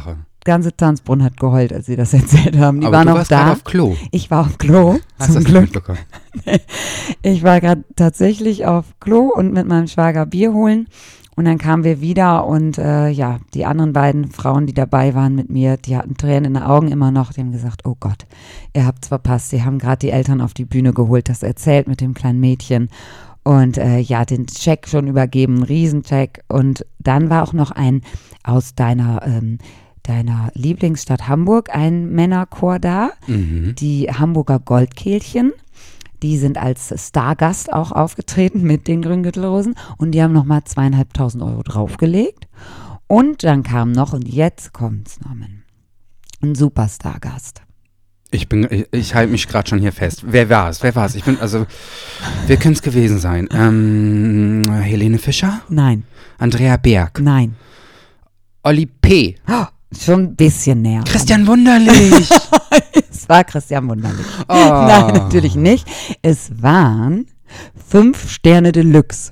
ganze Tanzbrunnen hat geheult, als sie das erzählt haben. Die Aber waren du auch warst da. gerade auf Klo. Ich war auf Klo, Hast zum du das nicht Glück. mitbekommen? Ich war gerade tatsächlich auf Klo und mit meinem Schwager Bier holen. Und dann kamen wir wieder und äh, ja, die anderen beiden Frauen, die dabei waren mit mir, die hatten Tränen in den Augen immer noch. Die haben gesagt, oh Gott, ihr habt's verpasst. Sie haben gerade die Eltern auf die Bühne geholt, das erzählt mit dem kleinen Mädchen. Und äh, ja, den Check schon übergeben, einen Riesencheck. Und dann war auch noch ein aus deiner, ähm, deiner Lieblingsstadt Hamburg, ein Männerchor da, Mhm. die Hamburger Goldkehlchen. Die sind als Stargast auch aufgetreten mit den Grüngürtelrosen und die haben nochmal zweieinhalbtausend Euro draufgelegt. Und dann kam noch, und jetzt kommt's, Norman, ein Superstar-Gast. Ich bin, ich, ich halte mich gerade schon hier fest. Wer war es? Wer war es? Ich bin, also, wer könnte es gewesen sein? Ähm, Helene Fischer? Nein, Andrea Berg? nein, Olli P. oh, schon ein bisschen näher. Christian Wunderlich? Es war Christian Wunderlich. Oh. Nein, natürlich nicht. Es waren fünf Sterne Deluxe.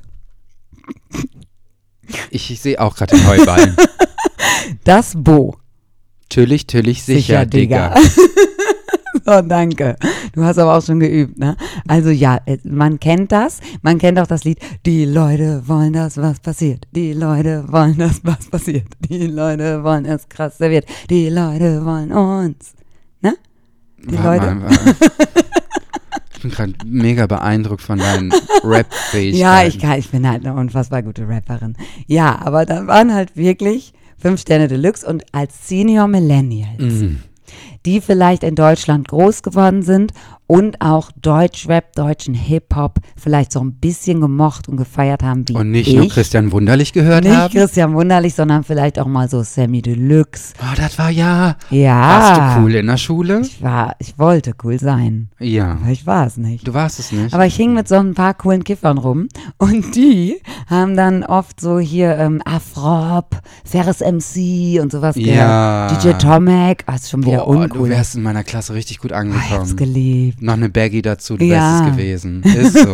Ich, ich sehe auch gerade den Heuballen. Das Bo. Natürlich, natürlich, sicher, Digga. So, danke. Du hast aber auch schon geübt, ne? Also ja, äh, man kennt das. Man kennt auch das Lied, die Leute wollen das, was passiert. Die Leute wollen das, was passiert. Die Leute wollen es krass serviert. Die Leute wollen uns. Ne? Die Warte Leute. mal, warte. Ich bin gerade mega beeindruckt von deinen Rap-Fähigkeiten. Ja, ich, kann, ich bin halt eine unfassbar gute Rapperin. Ja, aber da waren halt wirklich fünf Sterne Deluxe und als Senior Millennials, Mhm. die vielleicht in Deutschland groß geworden sind und auch Deutschrap, deutschen Hip-Hop vielleicht so ein bisschen gemocht und gefeiert haben wie Und nicht ich. nur Christian Wunderlich gehört Nicht haben? Christian Wunderlich, sondern vielleicht auch mal so Sammy Deluxe. Oh, das war ja. Ja. Warst du cool in der Schule? Ich war, ich wollte cool sein, Ja. aber ich war es nicht. Du warst es nicht. Aber ich hing mit so ein paar coolen Kiffern rum und die haben dann oft so hier ähm, Afrop, Ferris M C und sowas Ja. gehört. D J Tomek, ah, ist schon wieder Boah, uncool. du wärst in meiner Klasse richtig gut Ah, ich hab's angekommen. geliebt. Noch eine Baggy dazu, du Ja. wärst es gewesen. Ist so.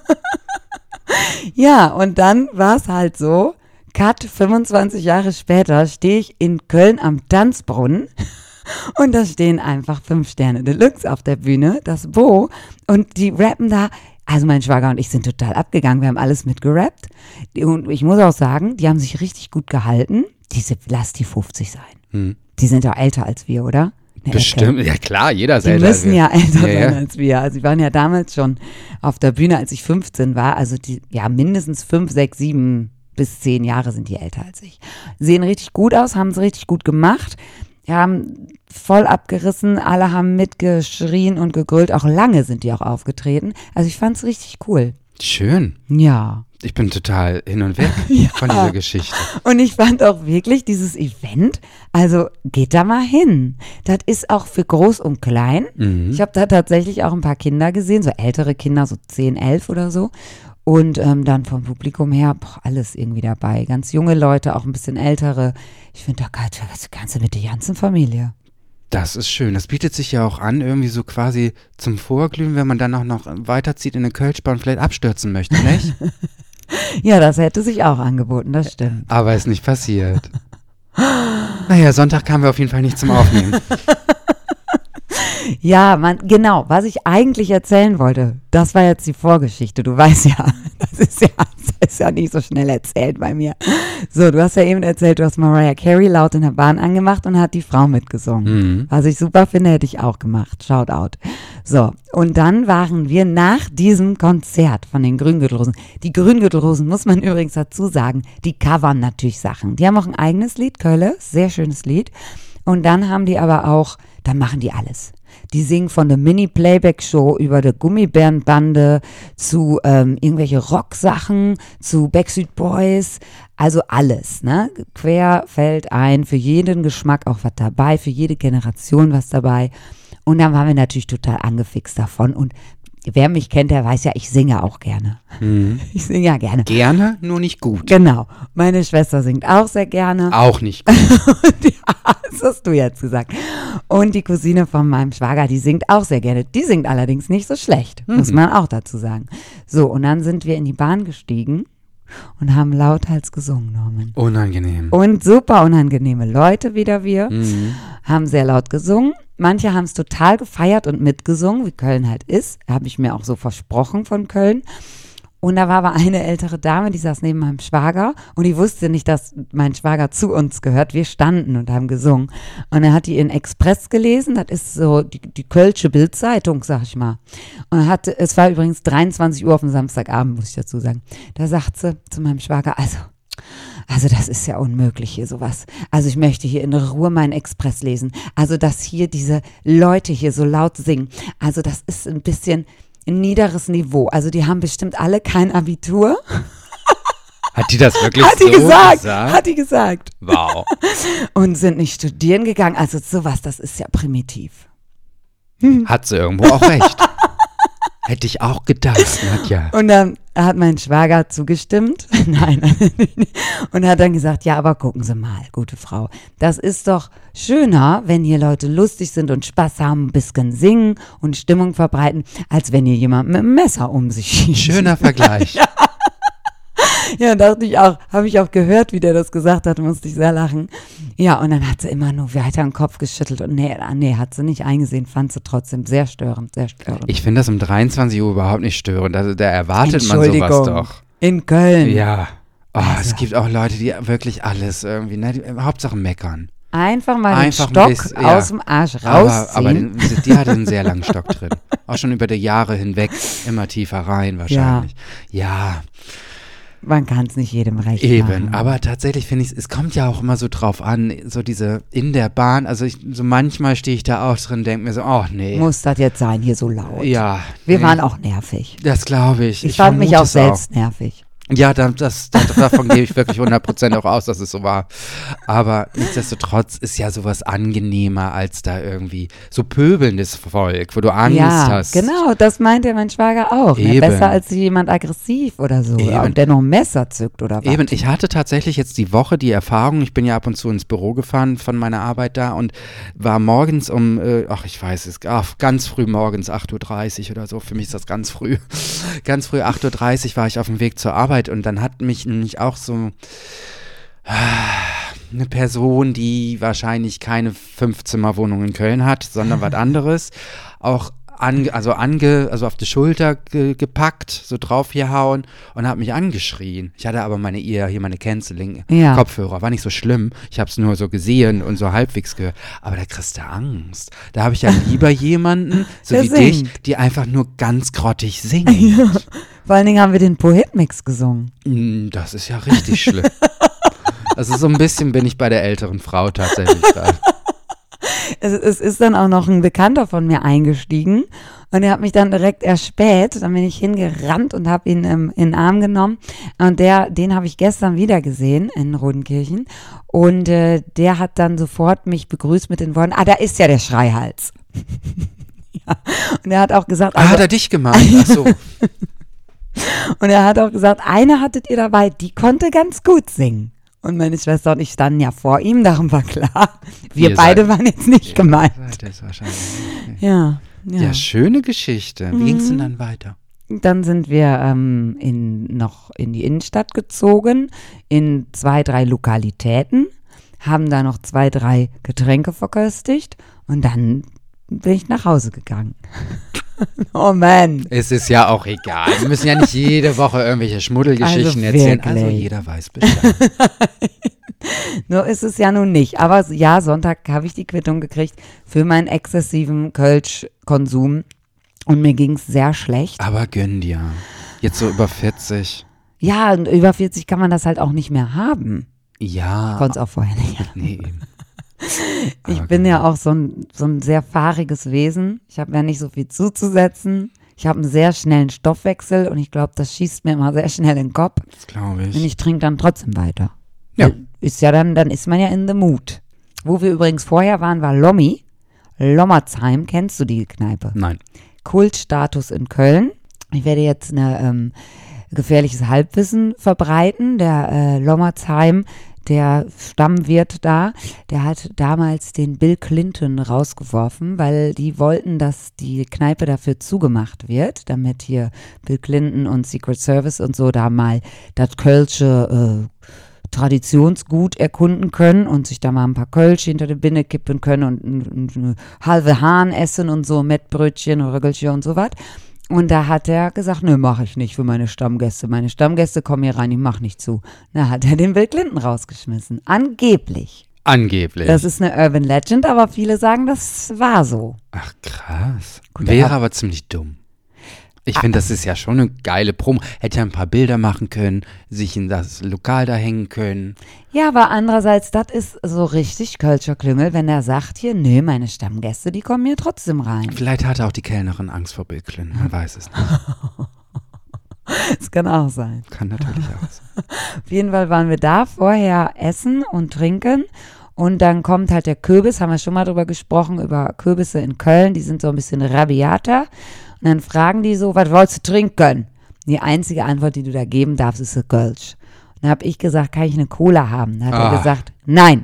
Ja, und dann war es halt so, Cut, fünfundzwanzig Jahre später stehe ich in Köln am Tanzbrunnen und da stehen einfach fünf Sterne Deluxe auf der Bühne, das Bo, und die rappen da. Also mein Schwager und ich sind total abgegangen, wir haben alles mitgerappt und ich muss auch sagen, die haben sich richtig gut gehalten. Diese, lass die fünfzig sein. Hm. Die sind ja älter als wir, oder? Eine Bestimmt, ja klar, jeder ist Die älter als müssen wir. ja älter Ja, sein ja. als wir. Also die waren ja damals schon auf der Bühne, als ich fünfzehn war. Also die, ja, mindestens fünf, sechs, sieben bis zehn Jahre sind die älter als ich. Sehen richtig gut aus, haben es richtig gut gemacht. Haben voll abgerissen, alle haben mitgeschrien und gegrölt. Auch lange sind die auch aufgetreten. Also ich fand es richtig cool. Schön. Ja. Ich bin total hin und weg Ja. von dieser Geschichte. Und ich fand auch wirklich dieses Event, also geht da mal hin. Das ist auch für groß und klein. Mhm. Ich habe da tatsächlich auch ein paar Kinder gesehen, so ältere Kinder, so zehn, elf oder so. Und ähm, dann vom Publikum her, boah, alles irgendwie dabei. Ganz junge Leute, auch ein bisschen ältere. Ich finde, da kannst kannst du mit der ganzen Familie. Das ist schön. Das bietet sich ja auch an, irgendwie so quasi zum Vorglühen, wenn man dann auch noch weiterzieht in eine Kölschbar und vielleicht abstürzen möchte, nicht? Ja, das hätte sich auch angeboten, das stimmt. Aber ist nicht passiert. Naja, Sonntag kamen wir auf jeden Fall nicht zum Aufnehmen. Ja, man, genau, was ich eigentlich erzählen wollte, das war jetzt die Vorgeschichte. Du weißt ja, das ist ja, das ist ja nicht so schnell erzählt bei mir. So, du hast ja eben erzählt, du hast Mariah Carey laut in der Bahn angemacht und hat die Frau mitgesungen. Mhm. Was ich super finde, hätte ich auch gemacht. Shoutout. So, und dann waren wir nach diesem Konzert von den Grüngürtelrosen. Die Grüngürtelrosen, muss man übrigens dazu sagen, die covern natürlich Sachen. Die haben auch ein eigenes Lied, Kölle, sehr schönes Lied. Und dann haben die aber auch, dann machen die alles. Die singen von der Mini-Playback-Show über der Gummibärenbande zu ähm, irgendwelche Rocksachen, zu Backstreet Boys, also alles, ne? Quer fällt ein, für jeden Geschmack auch was dabei, für jede Generation was dabei. Und dann waren wir natürlich total angefixt davon. Und wer mich kennt, der weiß ja, ich singe auch gerne. Mhm. Ich singe ja gerne. Gerne, nur nicht gut. Genau. Meine Schwester singt auch sehr gerne. Auch nicht gut. Ja, das hast du jetzt gesagt. Und die Cousine von meinem Schwager, die singt auch sehr gerne. Die singt allerdings nicht so schlecht, muss Mhm. man auch dazu sagen. So, und dann sind wir in die Bahn gestiegen und haben lauthals gesungen, Norman. Unangenehm. Und super unangenehme Leute, wieder wir, Mhm. haben sehr laut gesungen. Manche haben es total gefeiert und mitgesungen, wie Köln halt ist. Habe ich mir auch so versprochen von Köln. Und da war aber eine ältere Dame, die saß neben meinem Schwager und die wusste nicht, dass mein Schwager zu uns gehört. Wir standen und haben gesungen. Und dann hat die in Express gelesen, das ist so die, die Kölsche Bildzeitung, sag ich mal. Und hatte, es war übrigens dreiundzwanzig Uhr auf dem Samstagabend, muss ich dazu sagen. Da sagt sie zu meinem Schwager, also, also das ist ja unmöglich hier sowas. Also ich möchte hier in Ruhe meinen Express lesen. Also dass hier diese Leute hier so laut singen. Also das ist ein bisschen ein niederes Niveau. Also die haben bestimmt alle kein Abitur. Hat die das wirklich Hat die so gesagt, gesagt? hat die gesagt. Wow. Und sind nicht studieren gegangen. Also sowas, das ist ja primitiv. Hat sie irgendwo auch recht. Hätte ich auch gedacht, Nadja. Und dann hat mein Schwager zugestimmt. Nein. Und hat dann gesagt, ja, aber gucken Sie mal, gute Frau. Das ist doch schöner, wenn hier Leute lustig sind und Spaß haben, ein bisschen singen und Stimmung verbreiten, als wenn hier jemand mit einem Messer um sich schießt. Schöner Vergleich. Ja. Ja, dachte ich auch, habe ich auch gehört, wie der das gesagt hat, musste ich sehr lachen. Ja, und dann hat sie immer nur weiter den Kopf geschüttelt und nee, nee, hat sie nicht eingesehen, fand sie trotzdem sehr störend, sehr störend. Ich finde das um dreiundzwanzig Uhr überhaupt nicht störend. Also da erwartet man Entschuldigung, sowas doch. in Köln. Ja. Oh, Also. Es gibt auch Leute, die wirklich alles irgendwie, ne, die, Hauptsache meckern. Einfach mal Einfach den Stock ein bisschen, ja. aus dem Arsch Aber, rausziehen. aber den, die hatte einen sehr langen Stock drin. Auch schon über die Jahre hinweg, immer tiefer rein wahrscheinlich. Ja, ja. Man kann es nicht jedem recht Eben, machen. aber tatsächlich finde ich, es kommt ja auch immer so drauf an, so diese in der Bahn, also ich, so manchmal stehe ich da auch drin, denke mir so, oh nee. Muss das jetzt sein, hier so laut? Ja. Wir nee, waren auch nervig. Das glaube ich. Ich, Ich fand mich vermute auch es selbst nervig. Ja, da, das, das, davon gehe ich wirklich hundert Prozent auch aus, dass es so war. Aber nichtsdestotrotz ist ja sowas angenehmer als da irgendwie so pöbelndes Volk, wo du Angst ja, hast. genau, das meinte mein Schwager auch. Ne? Eben. Besser als jemand aggressiv oder so. Eben. Und der noch ein Messer zückt oder was. Eben, ich hatte tatsächlich jetzt die Woche die Erfahrung, ich bin ja ab und zu ins Büro gefahren von meiner Arbeit da und war morgens um, äh, ach ich weiß es, ach, ganz früh morgens, acht Uhr dreißig oder so, für mich ist das ganz früh, ganz früh acht Uhr dreißig war ich auf dem Weg zur Arbeit und dann hat mich nämlich auch so eine Person, die wahrscheinlich keine Fünfzimmerwohnung in Köln hat, sondern was anderes, auch Ange, also, ange, also auf die Schulter ge, gepackt, so draufgehauen und hat mich angeschrien. Ich hatte aber meine Ear, hier meine Canceling Ja. Kopfhörer, war nicht so schlimm. Ich habe es nur so gesehen und so halbwegs gehört. Aber da kriegst du Angst. Da habe ich ja lieber jemanden, so Der wie singt. dich, die einfach nur ganz grottig singt. Ja. Vor allen Dingen haben wir den Poet-Mix gesungen. Mm, Das ist ja richtig schlimm. Also so ein bisschen bin ich bei der älteren Frau tatsächlich gerade. Es, es ist dann auch noch ein Bekannter von mir eingestiegen und er hat mich dann direkt erspäht. Dann bin ich hingerannt und habe ihn ähm, in den Arm genommen. Und der, den habe ich gestern wieder gesehen in Rodenkirchen. Und äh, der hat dann sofort mich begrüßt mit den Worten, ah, da ist ja der Schreihals. Ja. Und er hat auch gesagt, Ah, also, hat er dich gemacht? Ach so. und er hat auch gesagt, eine hattet ihr dabei, die konnte ganz gut singen. Und meine Schwester und ich standen ja vor ihm, darum war klar, wir Ihr beide seid- waren jetzt nicht gemeint. Das ist wahrscheinlich. Okay. Ja, ja. Ja, schöne Geschichte. Wie ging es denn dann weiter? Dann sind wir ähm, in, noch in die Innenstadt gezogen, in zwei, drei Lokalitäten, haben da noch zwei, drei Getränke verköstigt und dann bin ich nach Hause gegangen. Oh Mann. Es ist ja auch egal. Wir müssen ja nicht jede Woche irgendwelche Schmuddelgeschichten Also erzählen. Also wirklich. jeder weiß Bescheid. Nur ist es ja nun nicht. Aber ja, Sonntag habe ich die Quittung gekriegt für meinen exzessiven Kölsch-Konsum und mir ging es sehr schlecht. Aber gönn dir. Jetzt so über vierzig. Ja, und über vierzig kann man das halt auch nicht mehr haben. Ja. Konnte es auch vorher nicht haben. Nee, eben. Ich Aber bin genau. ja auch so ein, so ein sehr fahriges Wesen. Ich habe ja nicht so viel zuzusetzen. Ich habe einen sehr schnellen Stoffwechsel und ich glaube, das schießt mir immer sehr schnell in den Kopf. Das glaube Und ich. ich trinke dann trotzdem weiter. Ja. Ist ja dann, dann ist man ja in the mood. Wo wir übrigens vorher waren, war Lommi. Lommerzheim, kennst du die Kneipe? Nein. Kultstatus in Köln. Ich werde jetzt eine ähm, gefährliches Halbwissen verbreiten. Der äh, Lommerzheim, der Stammwirt da, der hat damals den Bill Clinton rausgeworfen, weil die wollten, dass die Kneipe dafür zugemacht wird, damit hier Bill Clinton und Secret Service und so da mal das Kölsche äh, Traditionsgut erkunden können und sich da mal ein paar Kölsch hinter die Binde kippen können und eine halbe Hahn essen und so, Mettbrötchen, Röggelchen und so was. Und da hat er gesagt, nö, mache ich nicht für meine Stammgäste. Meine Stammgäste kommen hier rein, ich mache nicht zu. Da hat er den Bill Clinton rausgeschmissen. Angeblich. Angeblich. Das ist eine Urban Legend, aber viele sagen, das war so. Ach krass. Gut, Wäre aber- aber ziemlich dumm. Ich finde, das ist ja schon eine geile Promo. Hätte ja ein paar Bilder machen können, sich in das Lokal da hängen können. Ja, aber andererseits, das ist so richtig Kölscher Klüngel, wenn er sagt hier, nö, meine Stammgäste, die kommen hier trotzdem rein. Vielleicht hatte auch die Kellnerin Angst vor Bill Clinton, man weiß es nicht. Das kann auch sein. Kann natürlich auch sein. Auf jeden Fall waren wir da vorher essen und trinken und dann kommt halt der Kürbis, haben wir schon mal drüber gesprochen, über Kürbisse in Köln, die sind so ein bisschen rabiater und dann fragen die so, was wolltest du trinken? Die einzige Antwort, die du da geben darfst, ist ein Kölsch. Und dann habe ich gesagt, kann ich eine Cola haben? Dann hat Ah. er gesagt, nein.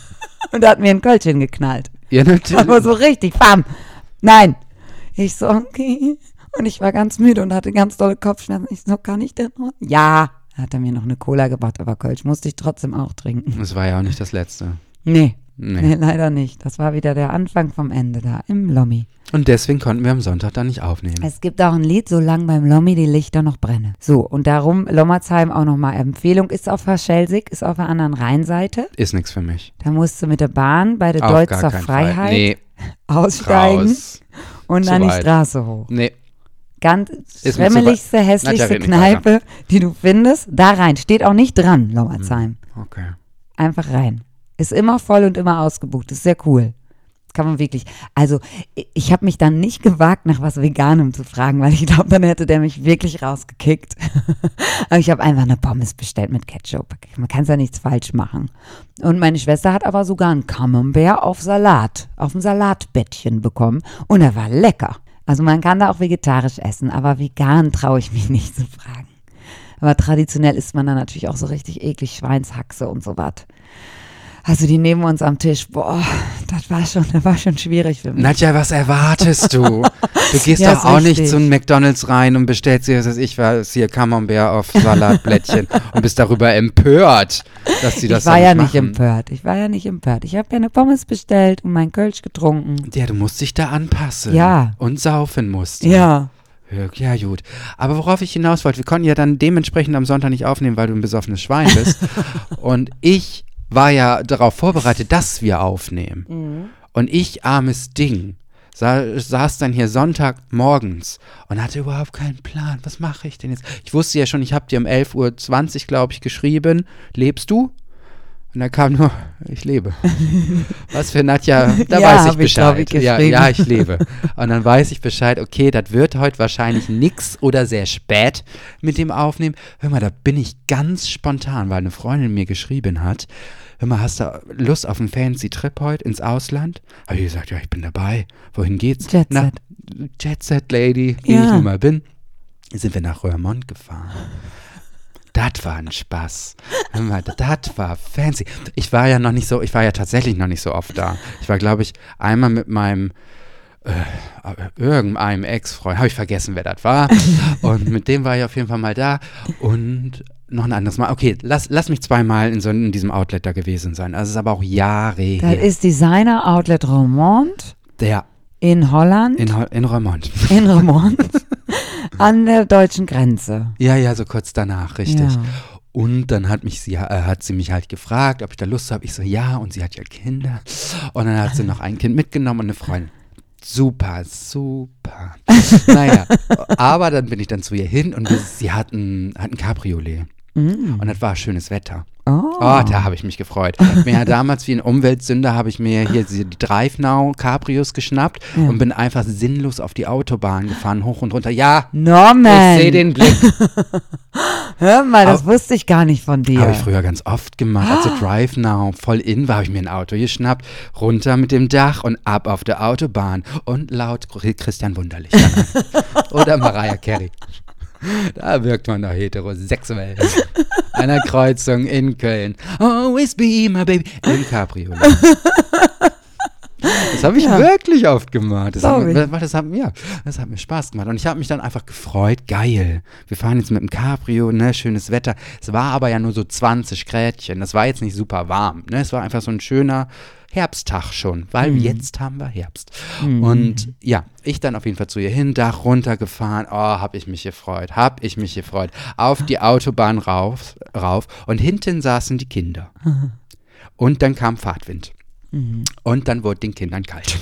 Und da hat mir ein Kölsch hingeknallt. Ja, natürlich. Aber so richtig, bam, nein. Ich so, okay. Und ich war ganz müde und hatte ganz dolle Kopfschmerzen. Ich so, kann ich denn noch? Ja. Dann hat er mir noch eine Cola gebracht, aber Kölsch musste ich trotzdem auch trinken. Das war ja auch nicht das Letzte. Nee, Nee. nee, leider nicht. Das war wieder der Anfang vom Ende da im Lommi. Und deswegen konnten wir am Sonntag da nicht aufnehmen. Es gibt auch ein Lied, solange beim Lommi die Lichter noch brennen. So, und darum Lommerzheim auch nochmal Empfehlung, ist auf der Schelsig, ist auf der anderen Rheinseite. Ist nichts für mich. Da musst du mit der Bahn bei der Auf Deutzer gar keinen Freiheit Fall. Nee, aussteigen raus. und Zu dann die weit. Straße hoch. Nee, Ganz mir zu schwemmeligste, weit. hässlichste Nadja, red nicht Kneipe, die du findest, da rein. Steht auch nicht dran, Lommerzheim. okay. Einfach rein. Ist immer voll und immer ausgebucht. Ist sehr cool. Kann man wirklich. Also, ich- ich habe mich dann nicht gewagt, nach was Veganem zu fragen, weil ich glaube, dann hätte der mich wirklich rausgekickt. Aber ich habe einfach eine Pommes bestellt mit Ketchup. Man kann ja nichts falsch machen. Und meine Schwester hat aber sogar einen Camembert auf Salat, auf dem Salatbettchen bekommen. Und er war lecker. Also man kann da auch vegetarisch essen, aber vegan traue ich mich nicht zu fragen. Aber traditionell isst man da natürlich auch so richtig eklig Schweinshaxe und so was. Also die neben uns am Tisch, boah, das war schon, das war schon schwierig für mich. Nadja, was erwartest du? Du gehst Ja, doch ist auch richtig. nicht zu einem McDonalds rein und bestellst dir, was weiß ich, was hier Camembert auf Salatblättchen und bist darüber empört, dass sie das Ich war so ja nicht nicht machen. empört. Ich war ja nicht empört. Ich habe ja eine Pommes bestellt und meinen Kölsch getrunken. Ja, du musst dich da anpassen. Ja. Und saufen musst. Ja. Ja, gut. Aber worauf ich hinaus wollte, wir konnten ja dann dementsprechend am Sonntag nicht aufnehmen, weil du ein besoffenes Schwein bist. Und ich war ja darauf vorbereitet, dass wir aufnehmen. Mhm. Und ich, armes Ding, sa saß dann hier Sonntagmorgens und hatte überhaupt keinen Plan. Was mache ich denn jetzt? Ich wusste ja schon, ich habe dir um elf Uhr zwanzig, glaube ich, geschrieben. Lebst du? Und da kam nur, ich lebe. Was für Nadja, da Ja, weiß ich hab ich, glaub ich, Bescheid. ja, geschrieben. ja, ich lebe. Und dann weiß ich Bescheid, okay, das wird heute wahrscheinlich nix oder sehr spät mit dem Aufnehmen. Hör mal, da bin ich ganz spontan, weil eine Freundin mir geschrieben hat, hör mal, hast du Lust auf einen fancy Trip heute ins Ausland? Habe ich gesagt, ja, ich bin dabei. Wohin geht's? Jet Na, Set. Jet Set Lady, wie Ja. ich nun mal bin. Sind wir nach Roermond gefahren. Das war ein Spaß. Hör mal, das war fancy. Ich war ja noch nicht so, ich war ja tatsächlich noch nicht so oft da. Ich war, glaube ich, einmal mit meinem äh, irgendeinem Ex-Freund, habe ich vergessen, wer das war. Und mit dem war ich auf jeden Fall mal da. Und noch ein anderes Mal. Okay, lass, lass mich zweimal in so in diesem Outlet da gewesen sein. Also es ist aber auch Jahre Das her. ist Designer Outlet Romont Der in Holland, in, Ho- in Roermond. in Romont, an der deutschen Grenze. Ja, ja, so kurz danach, richtig. Ja. Und dann hat mich sie, äh, hat sie mich halt gefragt, ob ich da Lust habe. Ich so, ja, und sie hat ja Kinder. Und dann hat sie noch ein Kind mitgenommen und eine Freundin. Super, super. Naja, aber dann bin ich dann zu ihr hin und sie hat ein, hat ein Cabriolet. Mm. Und das war schönes Wetter. Oh. Oh, da habe ich mich gefreut. Mir ja damals wie ein Umweltsünder habe ich mir hier die Drive Now Cabrios geschnappt Ja. und bin einfach sinnlos auf die Autobahn gefahren, hoch und runter. Ja, Norman, ich sehe den Blick. hör mal, das Au- wusste ich gar nicht von dir. Habe ich früher ganz oft gemacht. Als so Drive Now voll in war, habe ich mir ein Auto geschnappt, runter mit dem Dach und ab auf der Autobahn. Und laut Christian Wunderlich. Oder Mariah Carey. Da wirkt man doch heterosexuell. An der Kreuzung in Köln. Always be my baby. Im Cabriolet. Das habe ich ja. wirklich oft gemacht. Das hat, mir, das, hat, ja, das hat mir Spaß gemacht. Und ich habe mich dann einfach gefreut. Geil. Wir fahren jetzt mit dem Cabrio, ne, schönes Wetter. Es war aber ja nur so zwanzig Grädchen. Das war jetzt nicht super warm. Ne? Es war einfach so ein schöner Herbsttag schon, weil mhm. jetzt haben wir Herbst. Mhm. Und ja, ich dann auf jeden Fall zu ihr hin, Dach runtergefahren. Oh, hab ich mich gefreut. Hab ich mich gefreut. Auf die Autobahn rauf, rauf. Und hinten saßen die Kinder. Mhm. Und dann kam Fahrtwind. Mhm. Und dann wurde den Kindern kalt.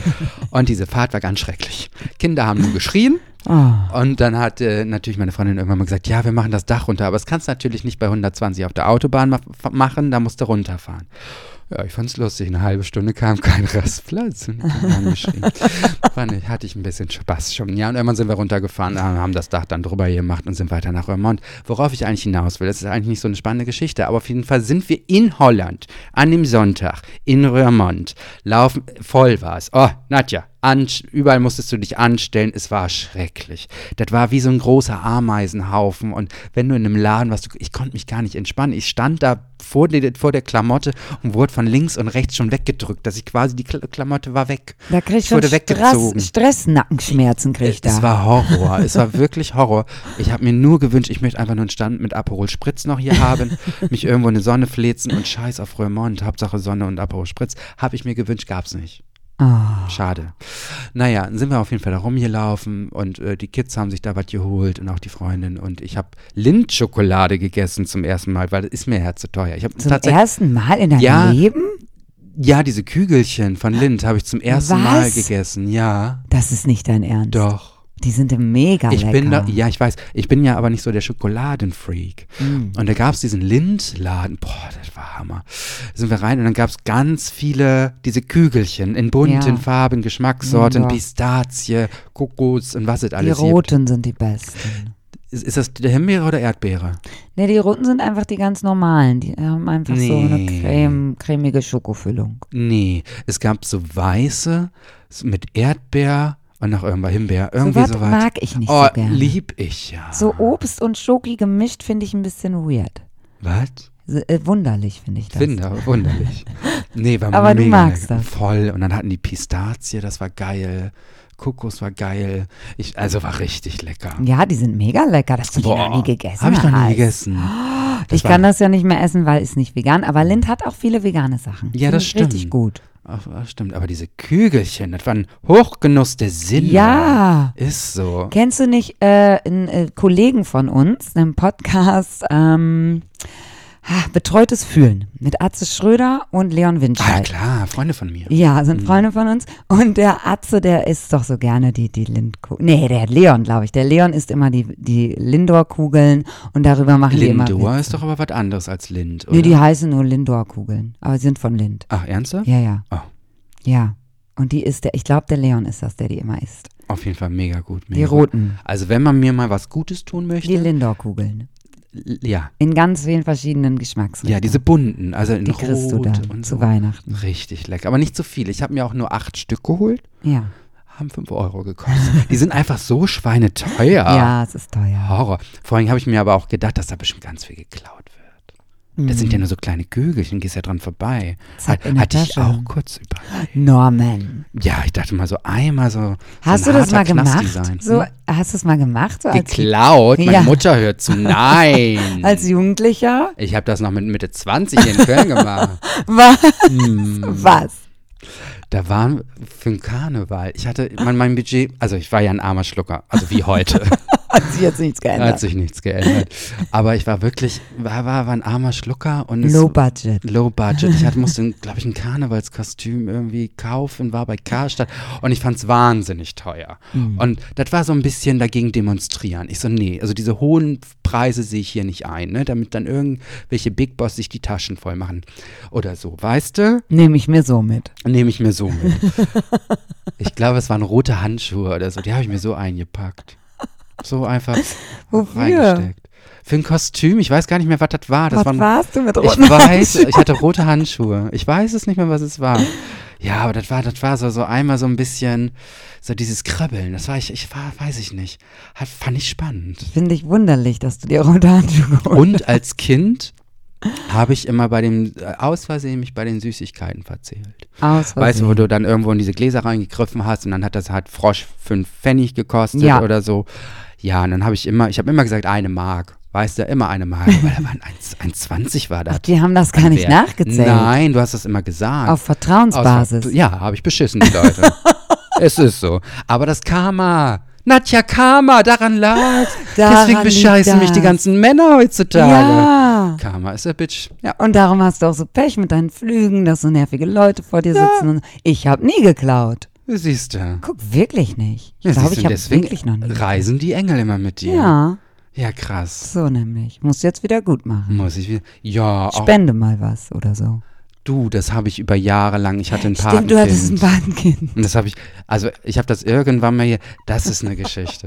Und diese Fahrt war ganz schrecklich. Kinder haben nur geschrien. Oh. Und dann hat äh, natürlich meine Freundin irgendwann mal gesagt, ja, wir machen das Dach runter. Aber das kannst du natürlich nicht bei hundertzweiundzwanzig auf der Autobahn ma- machen, da musst du runterfahren. Ja, ich fand's lustig. Eine halbe Stunde kam kein Rastplatz. Und dann geschrien. Fand, hatte ich ein bisschen Spaß schon. Ja, und irgendwann sind wir runtergefahren, haben das Dach dann drüber gemacht und sind weiter nach Roermond. Worauf ich eigentlich hinaus will, das ist eigentlich nicht so eine spannende Geschichte, aber auf jeden Fall sind wir in Holland an dem Sonntag in Roermond. Laufen, voll war es. Oh, Nadja. An, überall musstest du dich anstellen, es war schrecklich. Das war wie so ein großer Ameisenhaufen und wenn du in einem Laden warst, du, ich konnte mich gar nicht entspannen. Ich stand da vor, die, vor der Klamotte und wurde von links und rechts schon weggedrückt, dass ich quasi, die Klamotte war weg. Da krieg ich schon Stress, Stressnackenschmerzen krieg ich da. Es war Horror, es war wirklich Horror. Ich habe mir nur gewünscht, ich möchte einfach nur einen Stand mit Aperol Spritz noch hier haben, mich irgendwo in die Sonne flitzen und scheiß auf Roermond, Hauptsache Sonne und Aperol Spritz, habe ich mir gewünscht, gab's nicht. Oh. Schade. Naja, dann sind wir auf jeden Fall da rumgelaufen und äh, die Kids haben sich da was geholt und auch die Freundin und ich habe Lindt-Schokolade gegessen zum ersten Mal, weil das ist mir ja zu teuer. Ich hab zum ersten Mal in deinem ja, Leben? Ja, diese Kügelchen von Lindt habe ich zum ersten was? Mal gegessen, ja. Das ist nicht dein Ernst? Doch. Die sind mega ich lecker. Bin da, ja, ich weiß. Ich bin ja aber nicht so der Schokoladenfreak. Mm. Und da gab es diesen Lindt-Laden. Boah, das war Hammer. Da sind wir rein und dann gab es ganz viele, diese Kügelchen in bunten ja. Farben, Geschmackssorten, ja. Pistazie, Kokos und was es alles gibt. Die roten sind die besten. Ist, ist das der Himbeere oder Erdbeere? Ne, die roten sind einfach die ganz normalen. Die haben einfach nee. so eine creme, cremige Schokofüllung. Nee, es gab so weiße mit Erdbeer und noch irgendwas Himbeer. Irgendwie so was mag ich nicht oh, so gerne. Lieb ich ja. So Obst und Schoki gemischt finde ich ein bisschen weird. Was? So, äh, wunderlich finde ich das. Finde, wunderlich. Nee, war aber mega du magst das. Voll. Und dann hatten die Pistazie, das war geil. Kokos war geil. Ich, also war richtig lecker. Ja, die sind mega lecker. Das habe ich noch nie gegessen. Habe ich noch nie gegessen. Oh, ich kann das ja nicht mehr essen, weil es nicht vegan. Aber Lindt hat auch viele vegane Sachen. Ja, das stimmt. Richtig gut. Ach, das stimmt, aber diese Kügelchen, das war ein Hochgenuss der Sinne. Ja. Ist so. Kennst du nicht äh, einen äh, Kollegen von uns, einen Podcast, ähm, Betreutes Fühlen mit Atze Schröder und Leon Winscheid. Ah, klar, Freunde von mir. Ja, sind Freunde von uns. Und der Atze, der isst doch so gerne die, die Lindkugeln. Nee, der Leon, glaube ich. Der Leon isst immer die, die Lindor-Kugeln und darüber machen Lindor die immer Lindor ist doch aber was anderes als Lindt, oder? Nee, die heißen nur Lindor-Kugeln, aber sie sind von Lindt. Ach, ernsthaft? Ja, ja. Oh. Ja. Und die isst der, ich glaube, der Leon ist das, der die immer isst. Auf jeden Fall mega gut. Mega die roten. Gut. Also wenn man mir mal was Gutes tun möchte. Die Lindor-Kugeln. Ja. In ganz vielen verschiedenen Geschmacksrichtungen. Ja, diese bunten, also in die Rot kriegst du da und zu so. Weihnachten. Richtig lecker, aber nicht so viel. Ich habe mir auch nur acht Stück geholt. Ja. Haben fünf Euro gekostet. Die sind einfach so schweineteuer. Ja, es ist teuer. Horror. Vor allem habe ich mir aber auch gedacht, dass da bestimmt ganz viel geklaut wird. Das sind ja nur so kleine Kügelchen, gehst ja dran vorbei. Zack, Hat, hatte ich auch kurz überlegt. Norman. Ja, ich dachte mal so einmal so. Hast so du das mal gemacht? Hm? So, hast du es mal gemacht? So geklaut? Als, Meine ja. Mutter hört zu. Nein. Als Jugendlicher? Ich habe das noch mit Mitte zwanzig in Köln gemacht. Was? Hm. Was? Da waren für den Karneval. Ich hatte mein, mein Budget, also ich war ja ein armer Schlucker, also wie heute. Hat sich jetzt nichts geändert. Hat sich nichts geändert. Aber ich war wirklich, war, war, war ein armer Schlucker. Und Low Budget. Low Budget. Ich hatte, musste, glaube ich, ein Karnevalskostüm irgendwie kaufen, war bei Karstadt und ich fand es wahnsinnig teuer. Mhm. Und das war so ein bisschen dagegen demonstrieren. Ich so, nee, also diese hohen Preise sehe ich hier nicht ein, ne, damit dann irgendwelche Big Boss sich die Taschen voll machen. Oder so, weißt du? Nehme ich mir so mit. Nehme ich mir so mit. Ich glaube, es waren rote Handschuhe oder so, die habe ich mir so eingepackt. So einfach Wofür? reingesteckt. Für ein Kostüm, ich weiß gar nicht mehr, was das war. Das was waren, warst du mit roten Ich weiß, Handschuhen? ich hatte rote Handschuhe. Ich weiß es nicht mehr, was es war. Ja, aber das war, das war so, so einmal so ein bisschen, so dieses Kribbeln. Das war ich, ich war, weiß ich nicht. Hat, fand ich spannend. Finde ich wunderlich, dass du dir rote Handschuhe holst. Und als Kind habe ich immer bei dem, äh, aus Versehen mich bei den Süßigkeiten verzählt. Aus Weißt du, wo Versehen. du dann irgendwo in diese Gläser reingegriffen hast und dann hat das halt Frosch fünf Pfennig gekostet Ja. oder so. Ja, und dann habe ich immer, ich habe immer gesagt, eine Mark. Weißt du, immer eine Mark. Weil da waren eins zwanzig war das. Ach, die haben das gar nicht Wert. nachgezählt. Nein, du hast das immer gesagt. Auf Vertrauensbasis. Aus, ja, habe ich beschissen, die Leute. Es ist so. Aber das Karma. Nadja Karma, daran lag. Daran Deswegen bescheißen liegt mich die das. ganzen Männer heutzutage. Ja. Karma ist a bitch. Ja. Und darum hast du auch so Pech mit deinen Flügen, dass so nervige Leute vor dir Ja. sitzen. Und ich habe nie geklaut. Siehst du. Guck, wirklich nicht. Ich Ja, glaube, siehst ich du, habe deswegen wirklich noch nie. reisen die Engel immer mit dir. Ja, Ja, krass. so nämlich. Muss jetzt wieder gut machen. Muss ich wieder. Ja, auch Spende mal was oder so. du, das habe ich über Jahre lang. Ich hatte ein Stimmt, du hattest ein Patenkind. Patenkind. Und das habe ich, also ich habe das irgendwann mal hier, das ist eine Geschichte.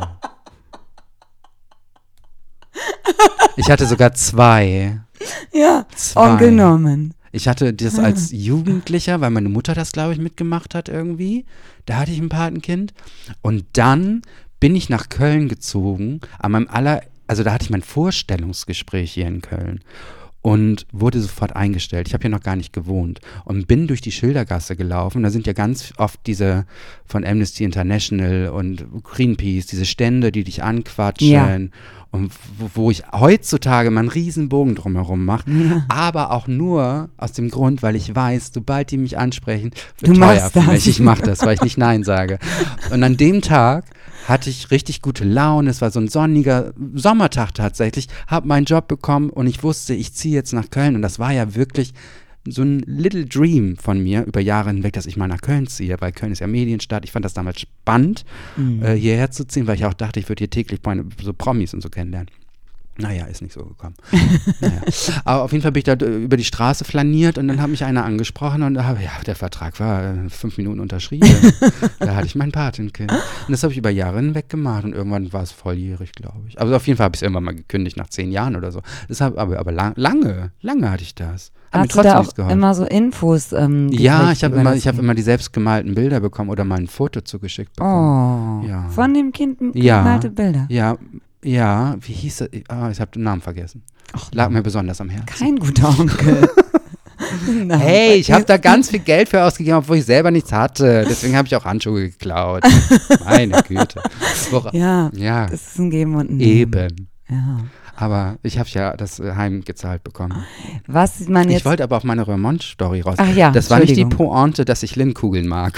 Ich hatte sogar zwei. Ja, Zwei. Onkel Norman. Ich hatte das als Jugendlicher, weil meine Mutter das, glaube ich, mitgemacht hat irgendwie. Da hatte ich ein Patenkind. Und dann bin ich nach Köln gezogen. An meinem aller, also da hatte ich mein Vorstellungsgespräch hier in Köln. Und wurde sofort eingestellt. Ich habe hier noch gar nicht gewohnt. Und bin durch die Schildergasse gelaufen. Da sind ja ganz oft diese von Amnesty International und Greenpeace, diese Stände, die dich anquatschen. Ja. Und wo, wo ich heutzutage mal einen riesen Bogen drumherum mache. Ja. Aber auch nur aus dem Grund, weil ich weiß, sobald die mich ansprechen, Du wird teuer machst für das. mich. Ich mache das, weil ich nicht Nein sage. Und an dem Tag hatte ich richtig gute Laune. Es war so ein sonniger Sommertag tatsächlich. Habe meinen Job bekommen und ich wusste, ich ziehe jetzt nach Köln. Und das war ja wirklich so ein Little Dream von mir über Jahre hinweg, dass ich mal nach Köln ziehe, weil Köln ist ja Medienstadt. Ich fand das damals spannend, Mhm. äh, hierher zu ziehen, weil ich auch dachte, ich würde hier täglich meine, so Promis und so kennenlernen. Naja, ist nicht so gekommen. Naja. Aber auf jeden Fall bin ich da äh, über die Straße flaniert und dann hat mich einer angesprochen und da habe ja, der Vertrag war äh, fünf Minuten unterschrieben. Da hatte ich mein Patenkind. Und das habe ich über Jahre hinweg gemacht und irgendwann war es volljährig, glaube ich. Also auf jeden Fall habe ich es irgendwann mal gekündigt, nach zehn Jahren oder so. Deshalb, aber aber lang, lange, lange hatte ich das. Hat mir Hast du trotzdem da nichts auch geholfen. immer so Infos ähm, Ja, gekriegt ich habe über immer, das ich habe Kind? immer die selbstgemalten Bilder bekommen oder mal ein Foto zugeschickt bekommen. Oh, Ja. von dem Kind Ja. gemalte Bilder. Ja, ja, wie hieß das? Ah, ich habe den Namen vergessen. Ach, Lag mir besonders am Herzen. kein guter Onkel. Nein, Hey, ich habe vergiss- da ganz viel Geld für ausgegeben, obwohl ich selber nichts hatte. Deswegen habe ich auch Handschuhe geklaut. Meine Güte. Wora- Ja, ja, das ist ein Geben und ein Nehmen. eben. Ja. Aber ich habe ja das äh, heimgezahlt bekommen. Was man jetzt. Ich wollte aber auf meine Remont-Story raus. Ach ja, das war nicht die Entschuldigung. Pointe, dass ich Lindkugeln mag.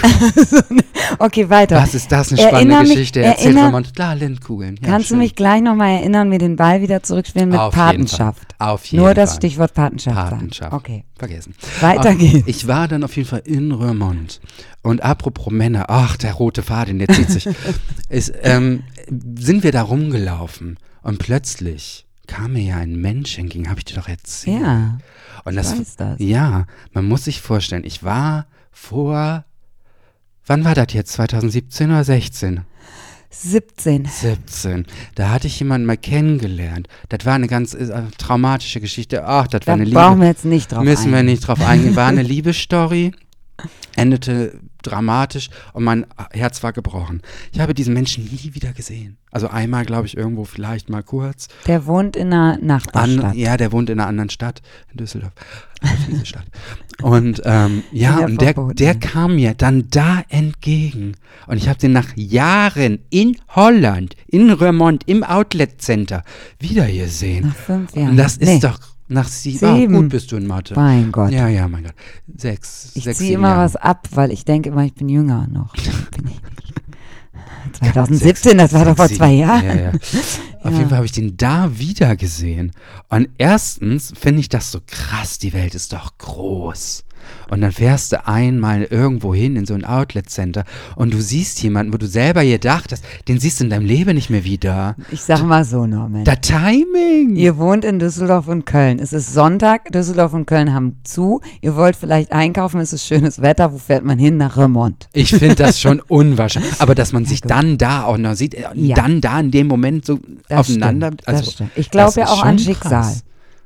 Okay, weiter. Was ist das, eine Erinner spannende mich- Geschichte. Erzähl erinner- Remont. Klar, Lindkugeln. Ja, Kannst schön. du mich gleich nochmal erinnern, mir den Ball wieder zurückspielen mit Auf jeden Fall. Patenschaft? Auf jeden Nur das Fall. Stichwort Patenschaft. sagen. Patenschaft. Okay, Vergessen. weiter Ah, geht's. Ich war dann auf jeden Fall in Remont. Und apropos Männer, ach, der rote Faden, der zieht sich. ist, ähm, sind wir da rumgelaufen und plötzlich kam mir ja ein Mensch entgegen, habe ich dir doch erzählt. Ja, und ich das, weiß das. Ja, man muss sich vorstellen, ich war vor, wann war das jetzt, zwanzig siebzehn oder sechzehn? siebzehn. siebzehn. Da hatte ich jemanden mal kennengelernt. Das war eine ganz äh, traumatische Geschichte. Ach, das Da war eine brauchen Liebe. wir jetzt nicht drauf Müssen wir eingehen. nicht drauf eingehen. War eine Liebesstory, endete dramatisch und mein Herz war gebrochen. Ich habe diesen Menschen nie wieder gesehen. Also einmal, glaube ich, irgendwo vielleicht mal kurz. Der wohnt in einer An, Nachbarstadt. ja, der wohnt in einer anderen Stadt, in Düsseldorf. Diese Stadt. Und ähm, ja, In der und der, Verbotenen. der kam mir dann da entgegen. Und ich habe den nach Jahren in Holland, in Remont, im Outlet Center wieder gesehen. Nach fünf Jahren. Und das ist Nee, doch nach sie Sieben. Ah, gut bist du in Mathe. mein Gott. Ja, ja, mein Gott. Sechs, Ich sechs, ziehe sieben immer Jahre. was ab, weil ich denke immer, ich bin jünger noch. Bin ich nicht. zwanzig siebzehn, das war doch vor Sechs, zwei sieben. Jahren. Ja, ja. Auf Ja. jeden Fall habe ich den da wieder gesehen. Und erstens finde ich das so krass, die Welt ist doch groß. Und dann fährst du einmal irgendwo hin in so ein Outlet-Center und du siehst jemanden, wo du selber gedacht hast, den siehst du in deinem Leben nicht mehr wieder. Ich sag mal so, Norman. Das Timing! Ihr wohnt in Düsseldorf und Köln. Es ist Sonntag, Düsseldorf und Köln haben zu. Ihr wollt vielleicht einkaufen, es ist schönes Wetter. Wo fährt man hin? Nach Remont. Ich finde das schon unwahrscheinlich. Aber dass man sich gut. dann da auch noch sieht, äh, Ja. dann da in dem Moment so Das aufeinander. stimmt, also, das stimmt. Ich glaube das ja ist auch an schon Schicksal. krass.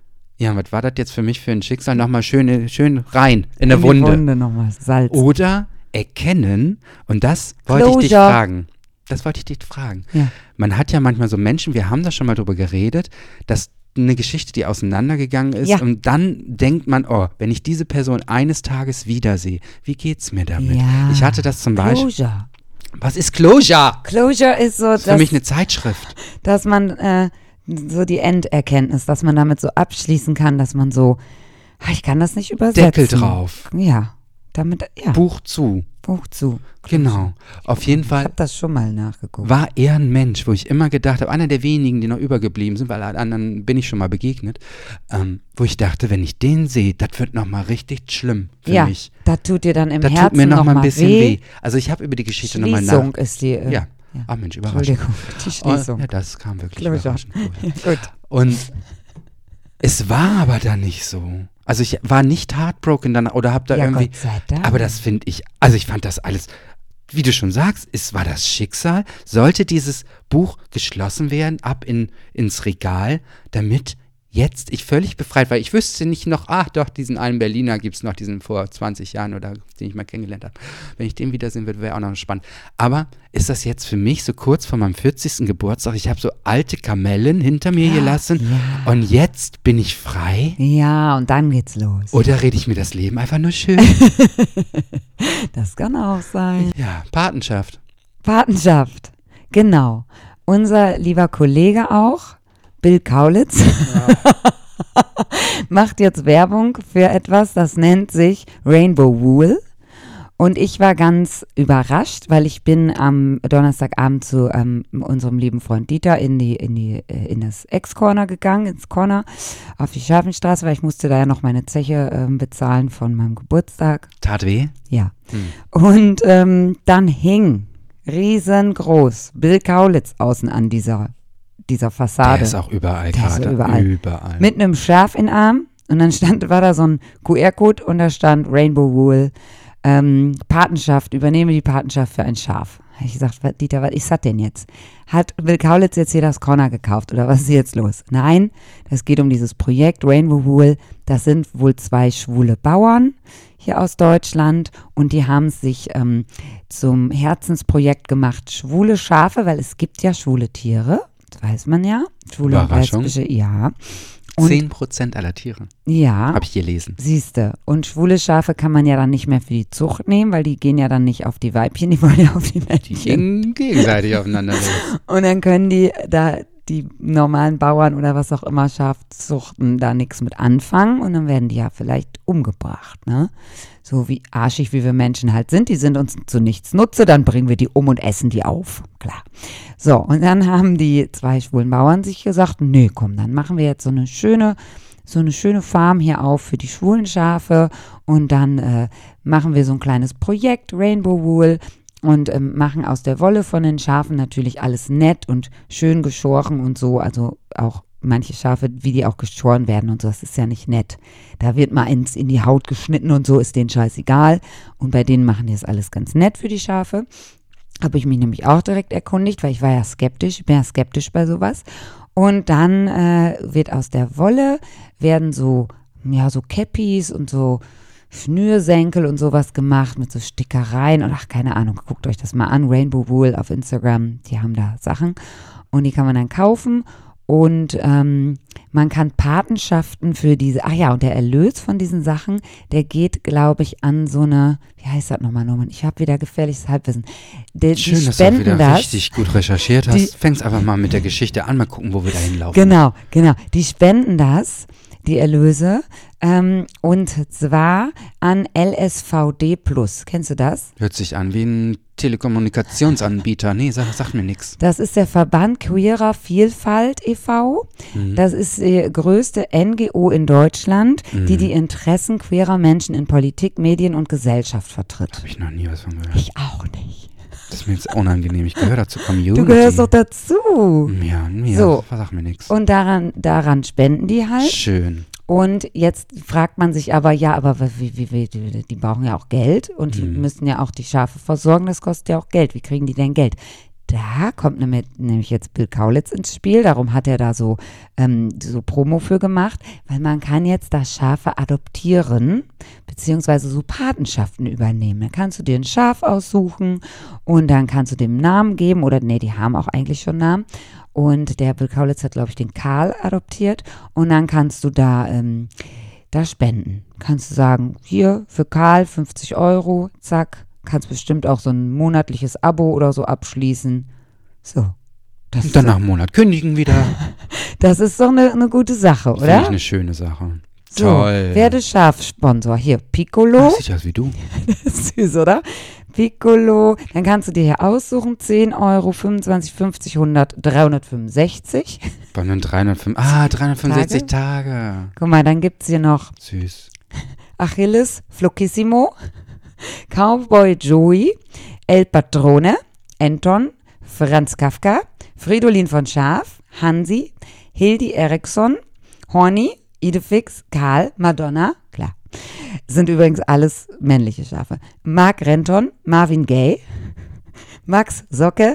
Ja, was war das jetzt für mich für ein Schicksal? Nochmal schön, schön rein in In eine die Wunde. Wunde nochmal, Salz. Oder erkennen, und das wollte ich dich Closure. fragen. Das wollte ich dich fragen. Ja. Man hat ja manchmal so Menschen, wir haben da schon mal drüber geredet, dass eine Geschichte, die auseinandergegangen ist, Ja. und dann denkt man, oh, wenn ich diese Person eines Tages wiedersehe, wie geht's mir damit? Ja. Ich hatte das zum Beispiel. Closure. Was ist Closure? Closure ist so, Das ist für dass, mich eine Zeitschrift. dass man äh, so die Enderkenntnis, dass man damit so abschließen kann, dass man so, ah, ich kann das nicht übersetzen. Deckel drauf. Ja, damit, ja, Buch zu. Buch zu. Genau. Auf jeden Ich Fall habe das schon mal nachgeguckt. war er ein Mensch, wo ich immer gedacht habe, einer der wenigen, die noch übergeblieben sind, weil alle anderen bin ich schon mal begegnet, ähm, wo ich dachte, wenn ich den sehe, das wird nochmal richtig schlimm für ja, mich. da tut dir dann im Das Herzen tut mir nochmal noch ein mal bisschen weh. weh. Also ich habe über die Geschichte nochmal nach. Schließung ist die. Äh, Ja. ja. Ach Mensch, überraschend. Entschuldigung, die Oh, Schließung. ja, das kam wirklich Closure. überraschend. Cool. Ja, gut. Und es war aber dann nicht so. Also ich war nicht heartbroken dann oder habe da Ja, irgendwie. Gott sei Dank. Aber das finde ich, also ich fand das alles, wie du schon sagst, es war das Schicksal. Sollte dieses Buch geschlossen werden, ab in, ins Regal, damit jetzt ich völlig befreit, weil ich wüsste nicht noch, ach doch, diesen einen Berliner gibt es noch, diesen vor zwanzig Jahren oder den ich mal kennengelernt habe. Wenn ich den wiedersehen würde, wäre auch noch spannend. Aber ist das jetzt für mich so kurz vor meinem vierzigsten Geburtstag, ich habe so alte Kamellen hinter mir gelassen ja. und jetzt bin ich frei? Ja, und dann geht's los. Oder rede ich mir das Leben einfach nur schön? Das kann auch sein. Ja, Patenschaft. Patenschaft, genau. Unser lieber Kollege auch, Bill Kaulitz, macht jetzt Werbung für etwas, das nennt sich Rainbow Wool. Und ich war ganz überrascht, weil ich bin am Donnerstagabend zu ähm, unserem lieben Freund Dieter in die in die äh, in das Ex-Corner gegangen, ins Corner auf die Scharfenstraße, weil ich musste da ja noch meine Zeche ähm, bezahlen von meinem Geburtstag. Tat weh? Ja. Hm. Und ähm, dann hing riesengroß Bill Kaulitz außen an dieser, dieser Fassade. Der ist auch überall Der ist gerade. überall. Überall. Mit einem Schaf in Arm. Und dann stand, war da so ein Q R-Code und da stand Rainbow Wool, ähm, Patenschaft, übernehme die Patenschaft für ein Schaf. Habe ich gesagt, was, Dieter, was ist das denn jetzt? Hat Bill Kaulitz jetzt hier das Corner gekauft oder was ist jetzt los? Nein, das geht um dieses Projekt Rainbow Wool. Das sind wohl zwei schwule Bauern hier aus Deutschland und die haben es sich ähm, zum Herzensprojekt gemacht, schwule Schafe, weil es gibt ja schwule Tiere, das weiß man ja. Schwule und Überraschung. lesbische, ja. Und Zehn Prozent aller Tiere. ja, Habe ich gelesen. siehste. Und schwule Schafe kann man ja dann nicht mehr für die Zucht nehmen, weil die gehen ja dann nicht auf die Weibchen, die wollen ja auf die Die Männchen. gehen gegenseitig aufeinander los. Und dann können die da, die normalen Bauern oder was auch immer Schafzuchten, da nichts mit anfangen und dann werden die ja vielleicht umgebracht, ne? So wie arschig wie wir Menschen halt sind, die sind uns zu nichts Nutze, dann bringen wir die um und essen die auf, klar. So, und dann haben die zwei schwulen Bauern sich gesagt, nee, komm, dann machen wir jetzt so eine schöne, so eine schöne Farm hier auf für die schwulen Schafe und dann äh, machen wir so ein kleines Projekt, Rainbow Wool, und ähm, machen aus der Wolle von den Schafen natürlich alles nett und schön geschoren und so, also auch manche Schafe, wie die auch geschoren werden und so, das ist ja nicht nett. Da wird mal ins, in die Haut geschnitten und so, ist denen scheißegal. Und bei denen machen die das alles ganz nett für die Schafe. Habe ich mich nämlich auch direkt erkundigt, weil ich war ja skeptisch, ich bin ja skeptisch bei sowas. Und dann äh, wird aus der Wolle, werden so, ja, so Cappies und so Schnürsenkel und sowas gemacht mit so Stickereien und ach, keine Ahnung, guckt euch das mal an, Rainbow Wool auf Instagram, die haben da Sachen und die kann man dann kaufen. Und ähm, man kann Patenschaften für diese, ach ja, und der Erlös von diesen Sachen, der geht, glaube ich, an so eine, wie heißt das nochmal, Norman? Ich habe wieder gefährliches Halbwissen. Die, Schön, die dass du auch wieder das, richtig gut recherchiert hast. Die, Fängst einfach mal mit der Geschichte an, mal gucken, wo wir da hinlaufen. Genau, genau. Die spenden das, die Erlöse, ähm, und zwar an L S V D Plus. Kennst du das? Hört sich an wie ein Telekommunikationsanbieter. Nee, sag, sagt mir nichts. Das ist der Verband Queerer Vielfalt e V Mhm. Das ist die größte N G O in Deutschland, Mhm. die die Interessen queerer Menschen in Politik, Medien und Gesellschaft vertritt. Habe ich noch nie was von gehört. Ich auch nicht. Das ist mir jetzt unangenehm. Ich gehöre dazu Community. Du gehörst doch dazu. Ja, mir, So. sag mir nichts. Und daran, daran spenden die halt. Schön. Und jetzt fragt man sich aber, ja, aber wie, wie, wie, die brauchen ja auch Geld und die Mhm. müssen ja auch die Schafe versorgen, das kostet ja auch Geld. Wie kriegen die denn Geld? da kommt nämlich, nämlich jetzt Bill Kaulitz ins Spiel. Darum hat er da so, ähm, so Promo für gemacht, weil man kann jetzt da Schafe adoptieren, beziehungsweise so Patenschaften übernehmen. Dann kannst du dir ein Schaf aussuchen und dann kannst du dem Namen geben oder, nee, die haben auch eigentlich schon Namen. Und der Bill Kaulitz hat, glaube ich, den Karl adoptiert und dann kannst du da, ähm, da spenden. Kannst du sagen, hier für Karl fünfzig Euro, zack. Kannst bestimmt auch so ein monatliches Abo oder so abschließen. So. Das Und dann nach einem Monat kündigen wieder. Das ist doch eine, eine gute Sache, oder? Finde ich eine schöne Sache. So, Toll. werde Schafsponsor. Hier, Piccolo. Ach, sieht aus wie du. Das ist süß, oder? Piccolo. Dann kannst du dir hier aussuchen. zehn Euro, fünfundzwanzig, fünfzig, hundert, dreihundertfünfundsechzig. Bei einem dreihundertfünf, ah, dreihundertfünfundsechzig Tage. Tage. Guck mal, dann gibt es hier noch Süß. Achilles, Flocissimo. Cowboy Joey, El Patrone, Anton, Franz Kafka, Fridolin von Schaaf, Hansi, Hildi Eriksson, Horny, Idefix, Karl, Madonna, klar. Sind übrigens alles männliche Schafe. Mark Renton, Marvin Gaye, Max Socke,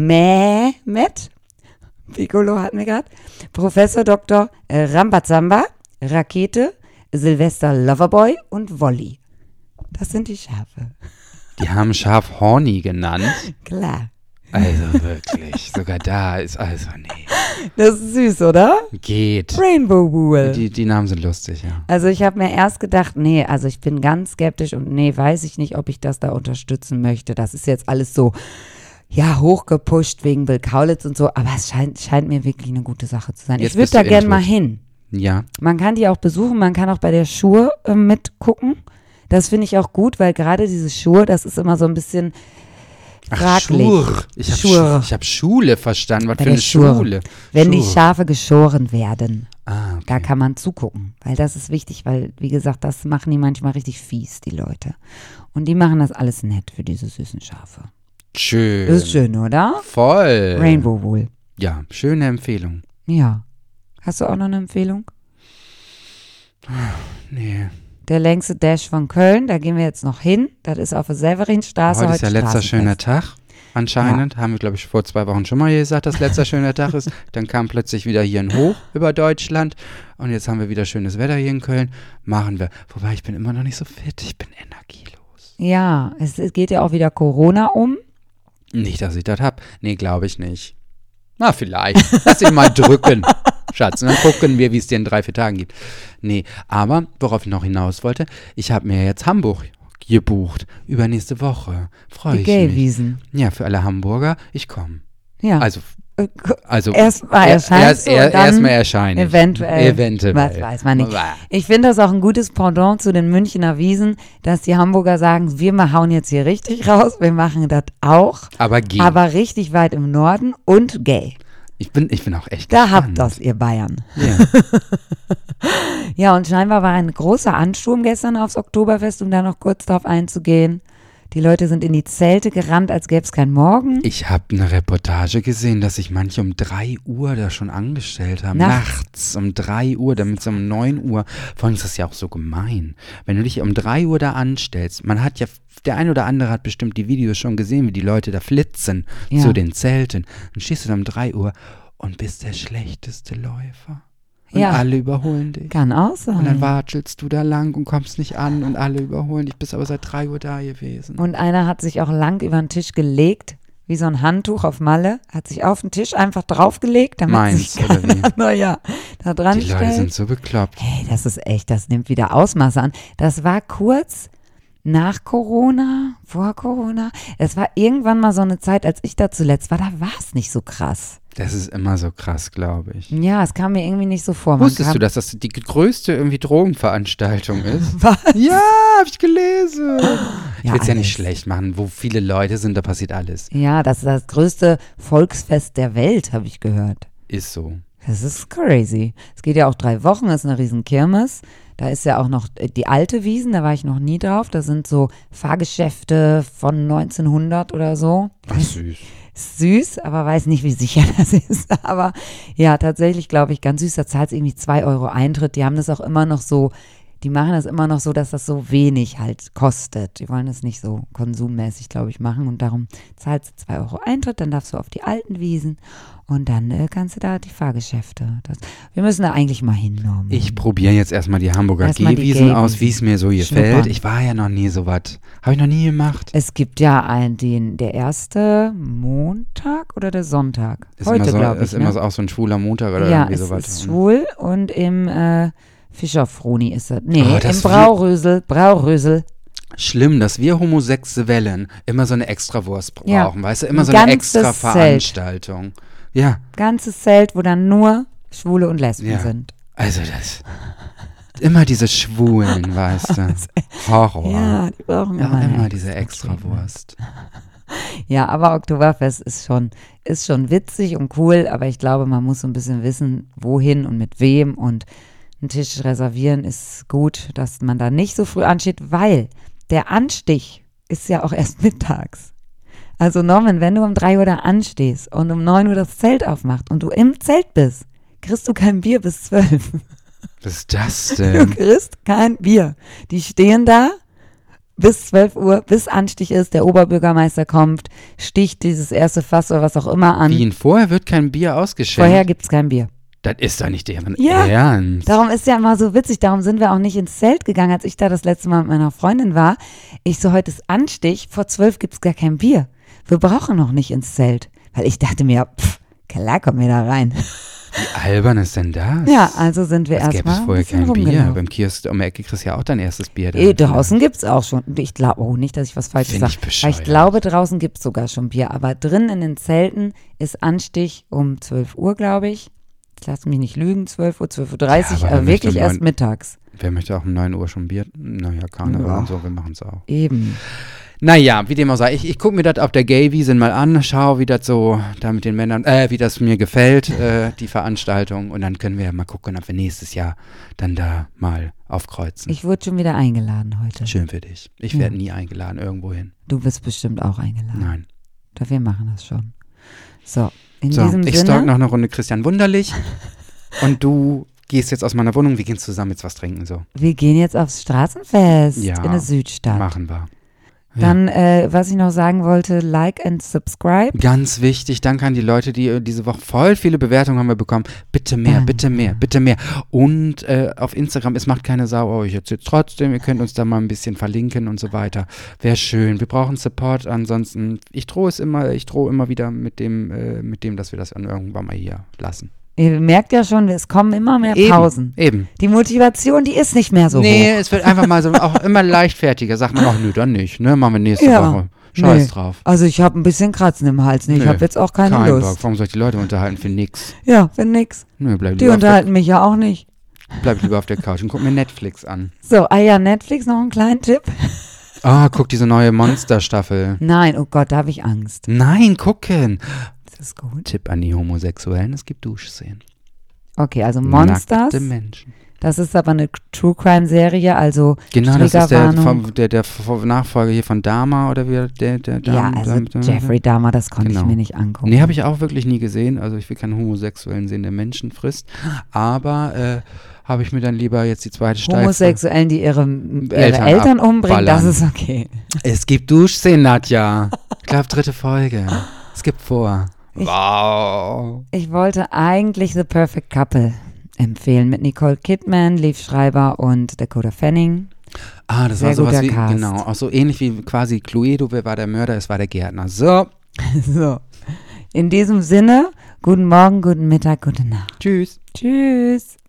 Mehmet, Piccolo hatten wir gerade, Professor Doktor Rambazamba, Rakete, Silvester Loverboy und Wolli. Das sind die Schafe. Die haben Schaf Horny genannt. Klar. Also wirklich, sogar da ist, also nee. Das ist süß, oder? Geht. Rainbow Wool. Die, die Namen sind lustig, ja. Also ich habe mir erst gedacht, nee, also ich bin ganz skeptisch und nee, weiß ich nicht, ob ich das da unterstützen möchte. Das ist jetzt alles so, ja, hochgepusht wegen Bill Kaulitz und so, aber es scheint, scheint mir wirklich eine gute Sache zu sein. Jetzt ich würde bist da du gern intuit. mal hin. Ja. Man kann die auch besuchen, man kann auch bei der Schur äh, mitgucken. Das finde ich auch gut, weil gerade diese Schur, das ist immer so ein bisschen fraglich. Ach, Schur. Ich habe Schur. Sch hab Schule verstanden. Was Bei für der eine Schur. Schule? Wenn die Schur. Schafe geschoren werden, Ah, okay. da kann man zugucken, weil das ist wichtig, weil, wie gesagt, das machen die manchmal richtig fies, die Leute. Und die machen das alles nett für diese süßen Schafe. Schön. Das ist schön, oder? Voll. Rainbow Wool. Ja, schöne Empfehlung. Ja. Hast du auch noch eine Empfehlung? Nee. Der längste Dash von Köln, da gehen wir jetzt noch hin. Das ist auf der Severinstraße. Heute ist ja letzter Straßenfest. schöner Tag. Anscheinend, haben wir, glaube ich, vor zwei Wochen schon mal gesagt, dass letzter schöner Tag ist. Dann kam plötzlich wieder hier ein Hoch über Deutschland. Und jetzt haben wir wieder schönes Wetter hier in Köln. Machen wir. Wobei, ich bin immer noch nicht so fit. Ich bin energielos. Ja, es, es geht ja auch wieder Corona um. Nicht, dass ich das hab. Nee, glaube ich nicht. Na, vielleicht. Lass dich mal drücken, Schatz. Und dann gucken wir, wie es dir in drei, vier Tagen geht. Nee, aber, worauf ich noch hinaus wollte, ich habe mir jetzt Hamburg gebucht. Übernächste Woche. Freue Die ich mich. Gaywiesen. Ja, für alle Hamburger, ich komme. Ja. Also, Äh, also Erstmal er- erscheint erst, er, Erstmal erscheinen. Eventuell. Eventuell. Was weiß man nicht. Ich finde das auch ein gutes Pendant zu den Münchner Wiesen, dass die Hamburger sagen, wir mal hauen jetzt hier richtig raus, wir machen das auch, Aber geh. aber richtig weit im Norden und gay. Ich bin, ich bin auch echt Da gespannt. habt das, ihr Bayern. Ja. Ja, und scheinbar war ein großer Ansturm gestern aufs Oktoberfest, um da noch kurz drauf einzugehen. Die Leute sind in die Zelte gerannt, als gäbe es keinen Morgen. Ich habe eine Reportage gesehen, dass sich manche um drei Uhr da schon angestellt haben. Nachts. Nachts um drei Uhr, damit sie um neun Uhr. Vor allem ist das ja auch so gemein. Wenn du dich um drei Uhr da anstellst, man hat ja, der eine oder andere hat bestimmt die Videos schon gesehen, wie die Leute da flitzen Ja. zu den Zelten. Dann stehst du da um drei Uhr und bist der schlechteste Läufer. Und Ja. alle überholen dich. Kann auch sein. Und dann watschelst du da lang und kommst nicht an und alle überholen dich, bist aber seit drei Uhr da gewesen. Und einer hat sich auch lang über den Tisch gelegt, wie so ein Handtuch auf Malle, hat sich auf den Tisch einfach draufgelegt, damit Meins, sich oder keiner, naja, da dran Die Leute stellt. sind so bekloppt. Hey, das ist echt, das nimmt wieder Ausmaße an. Das war kurz nach Corona, vor Corona. Es war irgendwann mal so eine Zeit, als ich da zuletzt war, da war es nicht so krass. Das ist immer so krass, glaube ich. Ja, es kam mir irgendwie nicht so vor. Man Wusstest kam, du, dass das die größte irgendwie Drogenveranstaltung ist? Was? Ja, hab ich gelesen. Ich Ja, will es ja nicht alles. schlecht machen. Wo viele Leute sind, da passiert alles. Ja, das ist das größte Volksfest der Welt, habe ich gehört. Ist so. Das ist crazy. Es geht ja auch drei Wochen, es ist eine riesen Kirmes. Da ist ja auch noch die alte Wiesn, da war ich noch nie drauf. Da sind so Fahrgeschäfte von neunzehnhundert oder so. Ach, süß. Süß, aber weiß nicht, wie sicher das ist. Aber ja, tatsächlich glaube ich, ganz süß. Da zahlt es irgendwie zwei Euro Eintritt. Die haben das auch immer noch so, die machen das immer noch so, dass das so wenig halt kostet. Die wollen das nicht so konsummäßig, glaube ich, machen und darum zahlst du zwei Euro Eintritt, dann darfst du auf die alten Wiesen und dann äh, kannst du da die Fahrgeschäfte. Das, wir müssen da eigentlich mal hin, Norman. Ich probiere jetzt erstmal die Hamburger Erstmal die Gehwiesen aus, Gehwiesen. wie es mir so gefällt. Schnuppern. Ich war ja noch nie so was. Habe ich noch nie gemacht. Es gibt ja ein, den, der erste Montag oder der Sonntag. Ist Heute, immer so, glaube ich. ist immer ne? so auch so ein schwuler Montag oder ja, irgendwie es sowas. ist schwul und im äh, Fischerfroni ist es. Nee, Oh, im das Braurösel, Braurösel. Schlimm, dass wir Homosexuellen immer so eine Extrawurst brauchen, Ja. weißt du? Immer Ein so eine ganzes extra Zelt. Veranstaltung. Ja, Ganzes Zelt, wo dann nur Schwule und Lesben Ja. sind. also das. Immer diese Schwulen, weißt du. Horror. Ja, die brauchen Ja, immer, eine immer diese extra Extrawurst. Ja, aber Oktoberfest ist schon, ist schon witzig und cool, aber ich glaube, man muss so ein bisschen wissen, wohin und mit wem und einen Tisch reservieren ist gut, dass man da nicht so früh ansteht, weil der Anstich ist ja auch erst mittags. Also Norman, wenn du um drei Uhr da anstehst und um neun Uhr das Zelt aufmacht und du im Zelt bist, kriegst du kein Bier bis zwölf. Was ist das Du denn? kriegst kein Bier. Die stehen da bis zwölf Uhr, bis Anstich ist, der Oberbürgermeister kommt, sticht dieses erste Fass oder was auch immer an. Wie, vorher wird kein Bier ausgeschenkt? Vorher gibt es kein Bier. Das ist doch nicht deren Ja, Ernst. Darum ist ja immer so witzig, darum sind wir auch nicht ins Zelt gegangen, als ich da das letzte Mal mit meiner Freundin war. Ich so, heute ist Anstich, vor zwölf gibt es gar kein Bier. Wir brauchen noch nicht ins Zelt. Weil ich dachte mir, pff, klar, komm mir da rein. Wie albern ist denn das? Ja, also sind wir Es gäbe erstmal es ein vorher bisschen kein Bier. rumgelaufen. Beim Kiosk um die Ecke kriegst du ja auch dein erstes Bier. Eh, draußen gibt es auch schon. Ich glaube, oh, nicht, dass ich was Falsches Find sage. ich Weil bescheuert. ich glaube, draußen gibt es sogar schon Bier. Aber drin in den Zelten ist Anstich um zwölf Uhr, glaube ich. Ich lasse mich nicht lügen, zwölf Uhr, zwölf Uhr dreißig, Ja, aber aber wer möchte wirklich um erst neun- mittags. Wer möchte auch um neun Uhr schon Bier? Naja, Karneval Ja. und so, wir machen es auch. Eben. Naja, wie dem auch sei, ich, ich gucke mir das auf der Gay-Wiesen mal an, schau, wie das so da mit den Männern, äh, wie das mir gefällt, äh, die Veranstaltung. Und dann können wir ja mal gucken, ob wir nächstes Jahr dann da mal aufkreuzen. Ich wurde schon wieder eingeladen heute. Schön für dich. Ich Ja. werde nie eingeladen irgendwo hin. Du bist bestimmt auch eingeladen. Nein. Doch wir machen das schon. So, in So, diesem ich stalk Sinne. noch eine Runde Christian Wunderlich und du gehst jetzt aus meiner Wohnung, wir gehen zusammen jetzt was trinken, so. Wir gehen jetzt aufs Straßenfest Ja, in der Südstadt. Machen wir. Ja. Dann, äh, was ich noch sagen wollte, like and subscribe. Ganz wichtig, danke an die Leute, die äh, diese Woche voll viele Bewertungen haben wir bekommen. Bitte mehr, Danke. bitte mehr, bitte mehr. Und äh, auf Instagram, es macht keine Sau, oh, ich erzähle trotzdem, ihr könnt uns da mal ein bisschen verlinken und so weiter. Wäre schön. Wir brauchen Support, ansonsten, ich drohe es immer, ich drohe immer wieder mit dem, äh, mit dem, dass wir das dann irgendwann mal hier lassen. Ihr merkt ja schon, es kommen immer mehr Eben, Pausen. Eben. Die Motivation, die ist nicht mehr so nee, hoch. es wird einfach mal so auch immer leichtfertiger. Sagt man auch, nö, dann nicht, ne? Machen wir nächste Ja, Woche. Scheiß nee. drauf. Also ich habe ein bisschen Kratzen im Hals. Nee, ich Nö, habe jetzt auch keine Kein Lust. Bock. Warum soll ich die Leute unterhalten für nix? Ja, für nix. Nö, bleib Die lieber, auf der, unterhalten mich ja auch nicht. bleib lieber auf der Couch und guck mir Netflix an. So, ah ja, Netflix, noch einen kleinen Tipp. Ah, guck diese neue Monster-Staffel. Nein, oh Gott, da habe ich Angst. Nein, gucken. Das ist gut. Tipp an die Homosexuellen, es gibt Duschszenen. Okay, also Monsters. Nackte Menschen. Das ist aber eine True Crime Serie, also Genau, das ist der, Triggerwarnung. vom, der, der Vor- Nachfolger hier von Dama oder wie der, der Ja, Dam, also Dam, Dam, Jeffrey Dahmer, das konnte Genau. ich mir nicht angucken. Nee, habe ich auch wirklich nie gesehen. Also ich will keinen Homosexuellen sehen, der Menschen frisst. Aber äh, habe ich mir dann lieber jetzt die zweite Staffel. Homosexuellen, die ihre, ihre Eltern Eltern, umbringen, das abballern. ist okay. Es gibt Duschszenen, Nadja. Ich glaube, dritte Folge. Es gibt vor. Ich- wow. Ich wollte eigentlich The Perfect Couple empfehlen mit Nicole Kidman, Liv Schreiber und Dakota Fanning. Ah, das Sehr war sowas guter wie, Cast. genau, auch so ähnlich wie quasi Cluedo, wer war der Mörder, es war der Gärtner. So, So, in diesem Sinne, guten Morgen, guten Mittag, gute Nacht. tschüss. Tschüss.